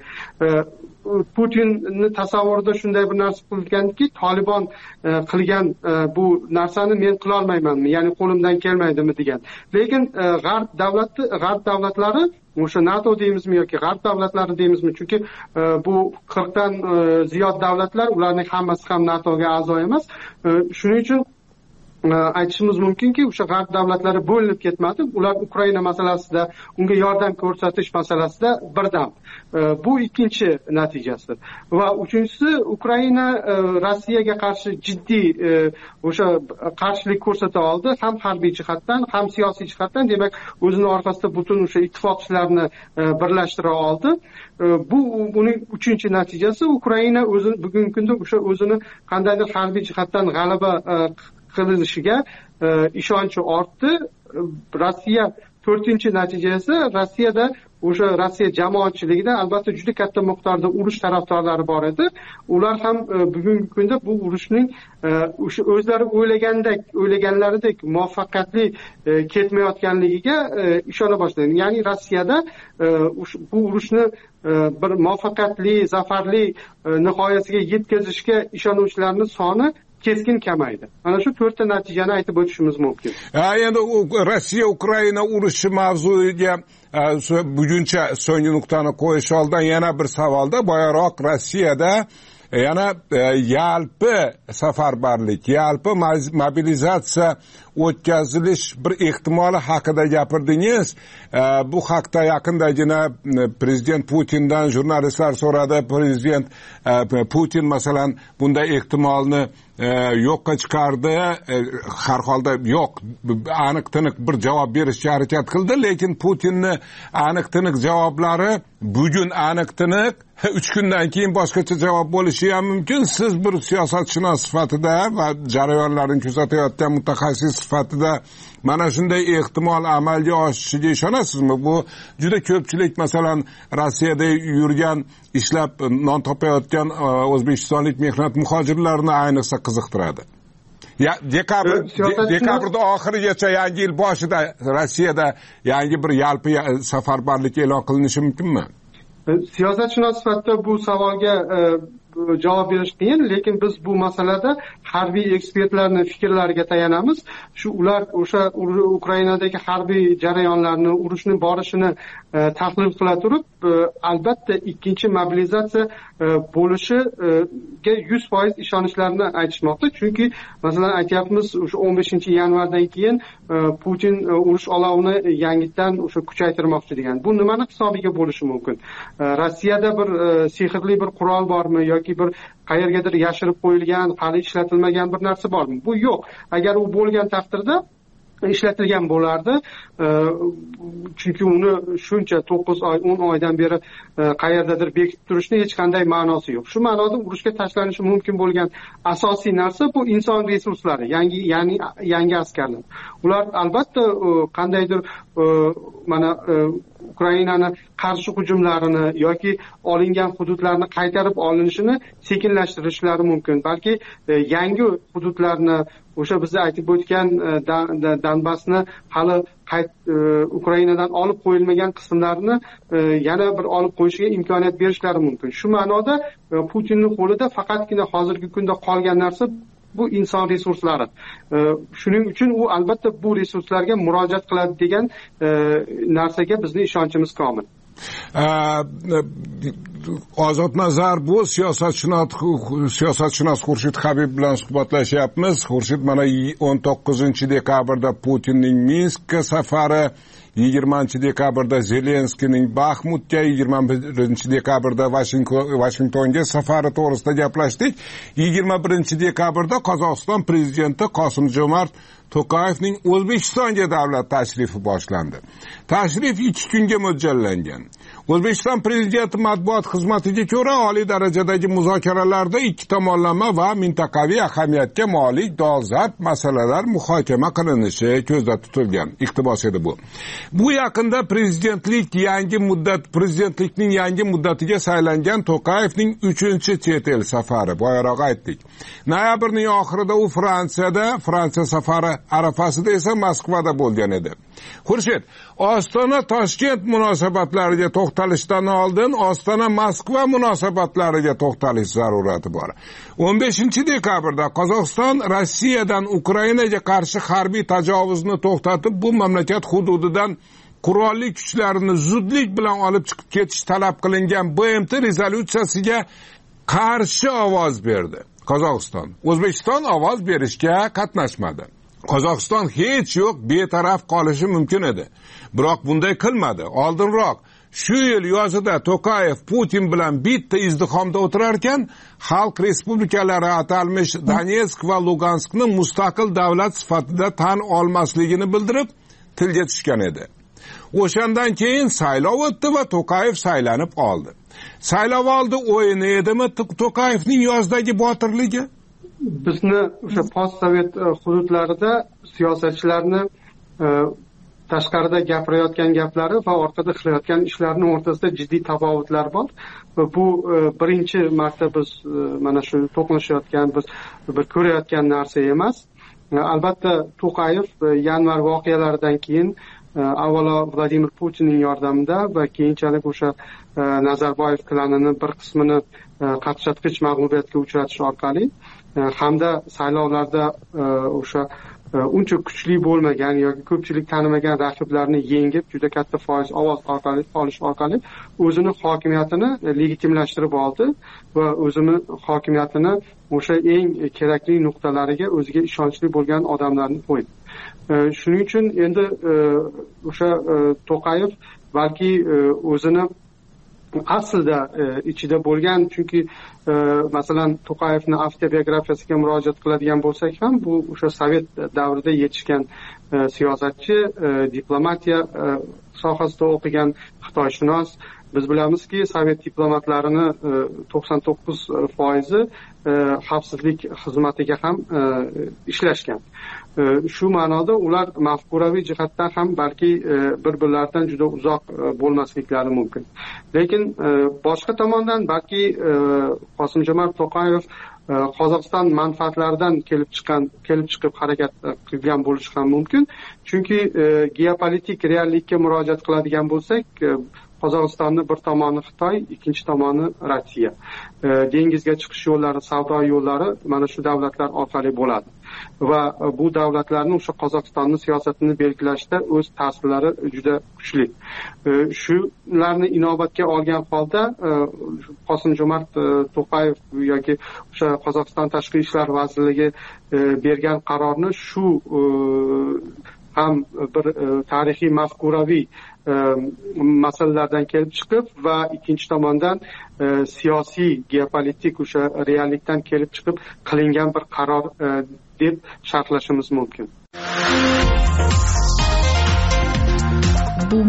Putinni tasavvurida shunday bir narsa qilinganki, Taliban qilgan bu narsani men qila olmaymanmi, ya'ni qo'limdan kelmaydimi degan. Lekin g'arb davlati, g'arb davlatlari, o'sha NATO deymizmi yoki g'arb davlatlari deymizmi, chunki bu qirqdan ziyod davlatlar, ularning hammasi ham NATOga a'zo emas. Shuning uchun aytishimiz mumkinki, o'sha g'arb davlatlari bo'linib ketmadi. Ular Ukraina masalasida, unga yordam ko'rsatish masalasida birdam. Bu ikkinchi natijasi. Va uchinchisi, Ukraina Rossiyaga qarshi jiddiy o'sha qarshilik ko'rsata oldi, ham harbiy jihatdan, ham siyosiy jihatdan. Demak, o'zini orqasida butun o'sha ittifoqchilarni birlashtira oldi. Bu uning uchinchi natijasi. Ukraina o'zi bugungi kunda o'sha o'zini qandaydir harbiy jihatdan g'alaba qilinishiga ishonchi ortdi. Rossiya to'rtinchi natijasi, Rossiyada o'sha Rossiya jamoatchiligida albatta juda katta miqdorda urush tarafdorlari bor edi. Ular ham bugungi kunda bu urushning o'sha o'zlari o'ylagandek, o'ylaganlaridek muvaffaqiyatli ketmayotganligiga ishona boshladi. Ya'ni Rossiyada bu urushni bir muvaffaqiyatli, zafarli nihoyasiga yetkazishga ishonuvchilarning soni keskin kamaydi. Mana shu to'rtta natijani aytib o'tishimiz mumkin. Ha, endi Rossiya Ukraina urushi mavzuiga buguncha so'nggi nuqtani qo'yish oldidan yana bir savolda, boyaroq Rossiyada yana yalpi safarbarlik, yalpi mobilizatsiya o'tkazilish bir ehtimoli haqida gapirdingiz. Bu haqda yaqindagina prezident Putindan jurnalistlar so'radi. Prezident Putin masalan bunday ehtimolni yo'qqa chiqardi. Har holda yo'q, aniq tiniq bir javob berishga harakat qildi, lekin Putinni aniq tiniq javoblari bugun aniq tiniq, uch kundan keyin boshqacha javob bo'lishi ham mumkin. Siz bir siyosatshunos sifatida va jarayonlarni kuzatayotgan mutaxassis sifatida mana shunday ehtimol amalga oshishiga ishonasizmi? Bu juda ko'pchilik masalan Rossiyada yurgan, ishlab non topayotgan o'zbekistonlik mehnat muhojirlarini ayniqsa qiziqtiradi. Ya dekabr dekabrda oxirigacha, yangi yil boshida Rossiyada yangi bir yalpi safarbarlik e'lon qilinishi mumkinmi? Siyosatshunos sifatida bu savolga javob berish qiyin, lekin biz bu masalada harbiy ekspertlarning fikrlariga tayanamiz. Shu ular o'sha Ukrainadagi harbiy jarayonlarni, urushning borishini tahlil qila turib, albatta ikkinchi mobilizatsiya bo'lishiga yuz foiz ishonishlarini aytishmoqda. Chunki masalan aytyapmiz, o'sha o'n beshinchi yanvardan keyin Putin urush olovini yangitdan o'sha kuchaytirmoqchi degan. Bu nimani hisobiga bo'lishi mumkin? Rossiyada bir sehrli bir qurol bormi yoki bir qayergadir yashirib qo'yilgan, hali ishlatilmagan bir narsa bormi? Bu yo'q. Agar u bo'lgan taqdirda ishlatilgan bo'lardi, chunki uni shuncha to'qqiz oy o'n oydan beri qayerdadir bekitib turishni hech qanday ma'nosi yo'q. Shu ma'noda urushga tashlanishi mumkin bo'lgan asosiy narsa bu inson resurslari, yangi ya'ni yangi askarlar. Ular albatta qandaydir mana Ukrainani qarshi hujumlarini yoki olingan hududlarni qaytarib olinishini sekinlashtirishlari mumkin. Balki yangi hududlarni, o'sha bizni aytib o'tgan Donbassni hali qayt Ukrainadan olib qo'yilmagan qismlarini yana bir olib qo'yishga imkoniyat berishlari mumkin. Shu ma'noda Putinning qo'lida faqatgina hozirgi kunda qolgan narsa bu inson resurslari. Shuning uchun u albatta bu resurslarga murojaat qiladi degan narsaga bizning ishonchimiz komil. Ozodnazar bu siyosatshunos siyosatshunos Xurshid Habib bilan suhbatlashyapmiz. Xurshid, mana o'n to'qqizinchi dekabrda Putinning Minskka safari, yigirmanchi dekabrda Zelenskiyning Baxmutga, yigirma birinchi dekabrda Vashingtonga safari to'g'risida gaplashdik. yigirma birinchi dekabrda Qozog'iston prezidenti Qosim-Jomart To'qayevning O'zbekistonga davlat tashrifi boshlandi. Tashrif ikki kunga mo'ljallangan. O'zbekiston prezidenti matbuot xizmatiga ko'ra, oliy darajadagi muzokaralarda ikki tomonlama va mintaqaviy ahamiyatga molik dolzarb masalalar muhokama qilinishi ko'zda tutilgan. Iqtibos edi bu. Bu yaqinda prezidentlik yangi muddat prezidentlikning yangi muddatiga saylangan To'qayevning uchinchi chet el safari. Boyaroq aytdik. Noyabrning oxirida u Fransiyada, Fransiya safari arafasida esa Moskvada bo'lgan edi. Xurshid, Ostona Toshkent munosabatlariga to'xtalishdan oldin Ostona Moskva munosabatlariga to'xtalish zarurati bor. o'n beshinchi dekabrda Qozog'iston Rossiyadan Ukrainaga qarshi harbiy tajovuzni to'xtatib, bu mamlakat hududidan qurolli kuchlarini zudlik bilan olib chiqib ketish talab qilingan B M T rezolyutsiyasiga qarshi ovoz berdi. Qozog'iston, O'zbekiston ovoz berishga qatnashmadi. Qozog'iston hech yo'q betaraf qolishi mumkin edi. Biroq bunday qilmadi. Oldinroq shu yil yozida To'qayev Putin bilan bitta izdihomda o'tirar ekan, xalq respublikalari atalmish Donetsk va Luganskni mustaqil davlat sifatida tan olmasligini bildirib, tilga tushgan edi. O'shandan keyin saylov o'tdi va To'qayev saylanib oldi. Saylov oldi o'yini edimi To'qayevning yozdagi botirligi? Bizni o'sha postsovet hududlarida siyosatchilarni tashqarida gapirayotgan gaplari va orqada qilayotgan ishlarining o'rtasida jiddiy tafovutlar bor. Bu birinchi marta biz mana shu to'qnashayotgan, biz bir ko'rayotgan narsa emas. Albatta To'qayev yanvar voqealaridan keyin avvalo Vladimir Putinning yordamida va keyinchalik o'sha Nazarboyev klanining bir qismini qaqshatqich mag'lubiyatga uchratish orqali hamda saylovlarda o'sha uncha kuchli bo'lmagan yoki ko'pchilik tanimagan raqiblarni yengib juda katta foiz ovoz orqali olish orqali o'zini hokimiyatini legitimlashtirib oldi va o'zini hokimiyatini o'sha eng kerakli nuqtalariga o'ziga ishonchli bo'lgan odamlarni qo'ydi. Shuning uchun endi o'sha To'qayev balki o'zini aslida ichida bo'lgan, chunki masalan To'qayevning avtobiografiyasiga murojaat qiladigan bo'lsak ham, bu o'sha sovet davrida yetishgan siyosatchi, diplomatiya sohasida o'qigan xitoyshunos. Biz bilamizki, sovet diplomatlarini to'qson to'qqiz foizi xavfsizlik xizmatiga ham ishlashgan. Shu ma'noda ular mafkuraviy jihatdan ham balki bir-birlaridan juda uzoq bo'lmasliklari mumkin. Lekin boshqa tomondan balki Qosim-Jomart To'qayev Qozog'iston manfaatlaridan kelib chiqqan, kelib chiqib harakat qilgan bo'lishi ham mumkin. Chunki geopolitik reallikka murojaat qiladigan bo'lsak, Qozog'istonning bir tomoni Xitoy, ikkinchi tomoni Rossiya. Dengizga chiqish yo'llari, savdo yo'llari mana shu davlatlar orqali bo'ladi. Va bu davlatlarning o'sha Qozog'istonning siyosatini belgilashda o'z ta'sirlari juda kuchli. Shularni inobatga olgan holda Qosim-Jomart To'qayev yoki o'sha Qozog'iston Tashqi ishlar vazirligi bergan qarorni shu ham bir tarixiy mafkuraviy masalalardan kelib chiqib va ikkinchi tomondan siyosiy geopolitik o'sha reallikdan kelib chiqib qilingan bir qaror deb sharhlashimiz mumkin.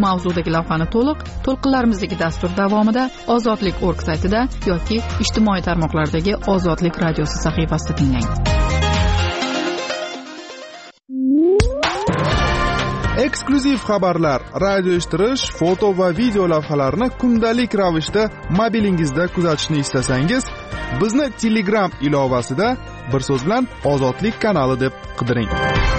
mavzudagi lavhani to'liq to'lqinlarimizdagi dastur davomida ozodlik org saytida yoki ijtimoiy tarmoqlardagi ozodlik radiosi sahifasida tinglang. Eksklyuziv xabarlar, radio eshittirish, foto va video lavhalarni kundalik ravishda mobilingizda kuzatishni istasangiz, bizni Telegram ilovasida bir so'z bilan Ozodlik kanali deb qidiring.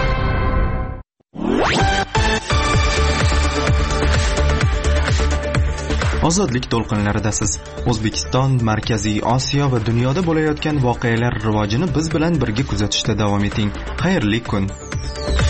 Ozodlik to'lqinlaridasiz. O'zbekiston, Markaziy Osiyo va dunyoda bo'layotgan voqealar rivojini biz bilan birga kuzatishda davom eting. Xayrli kun.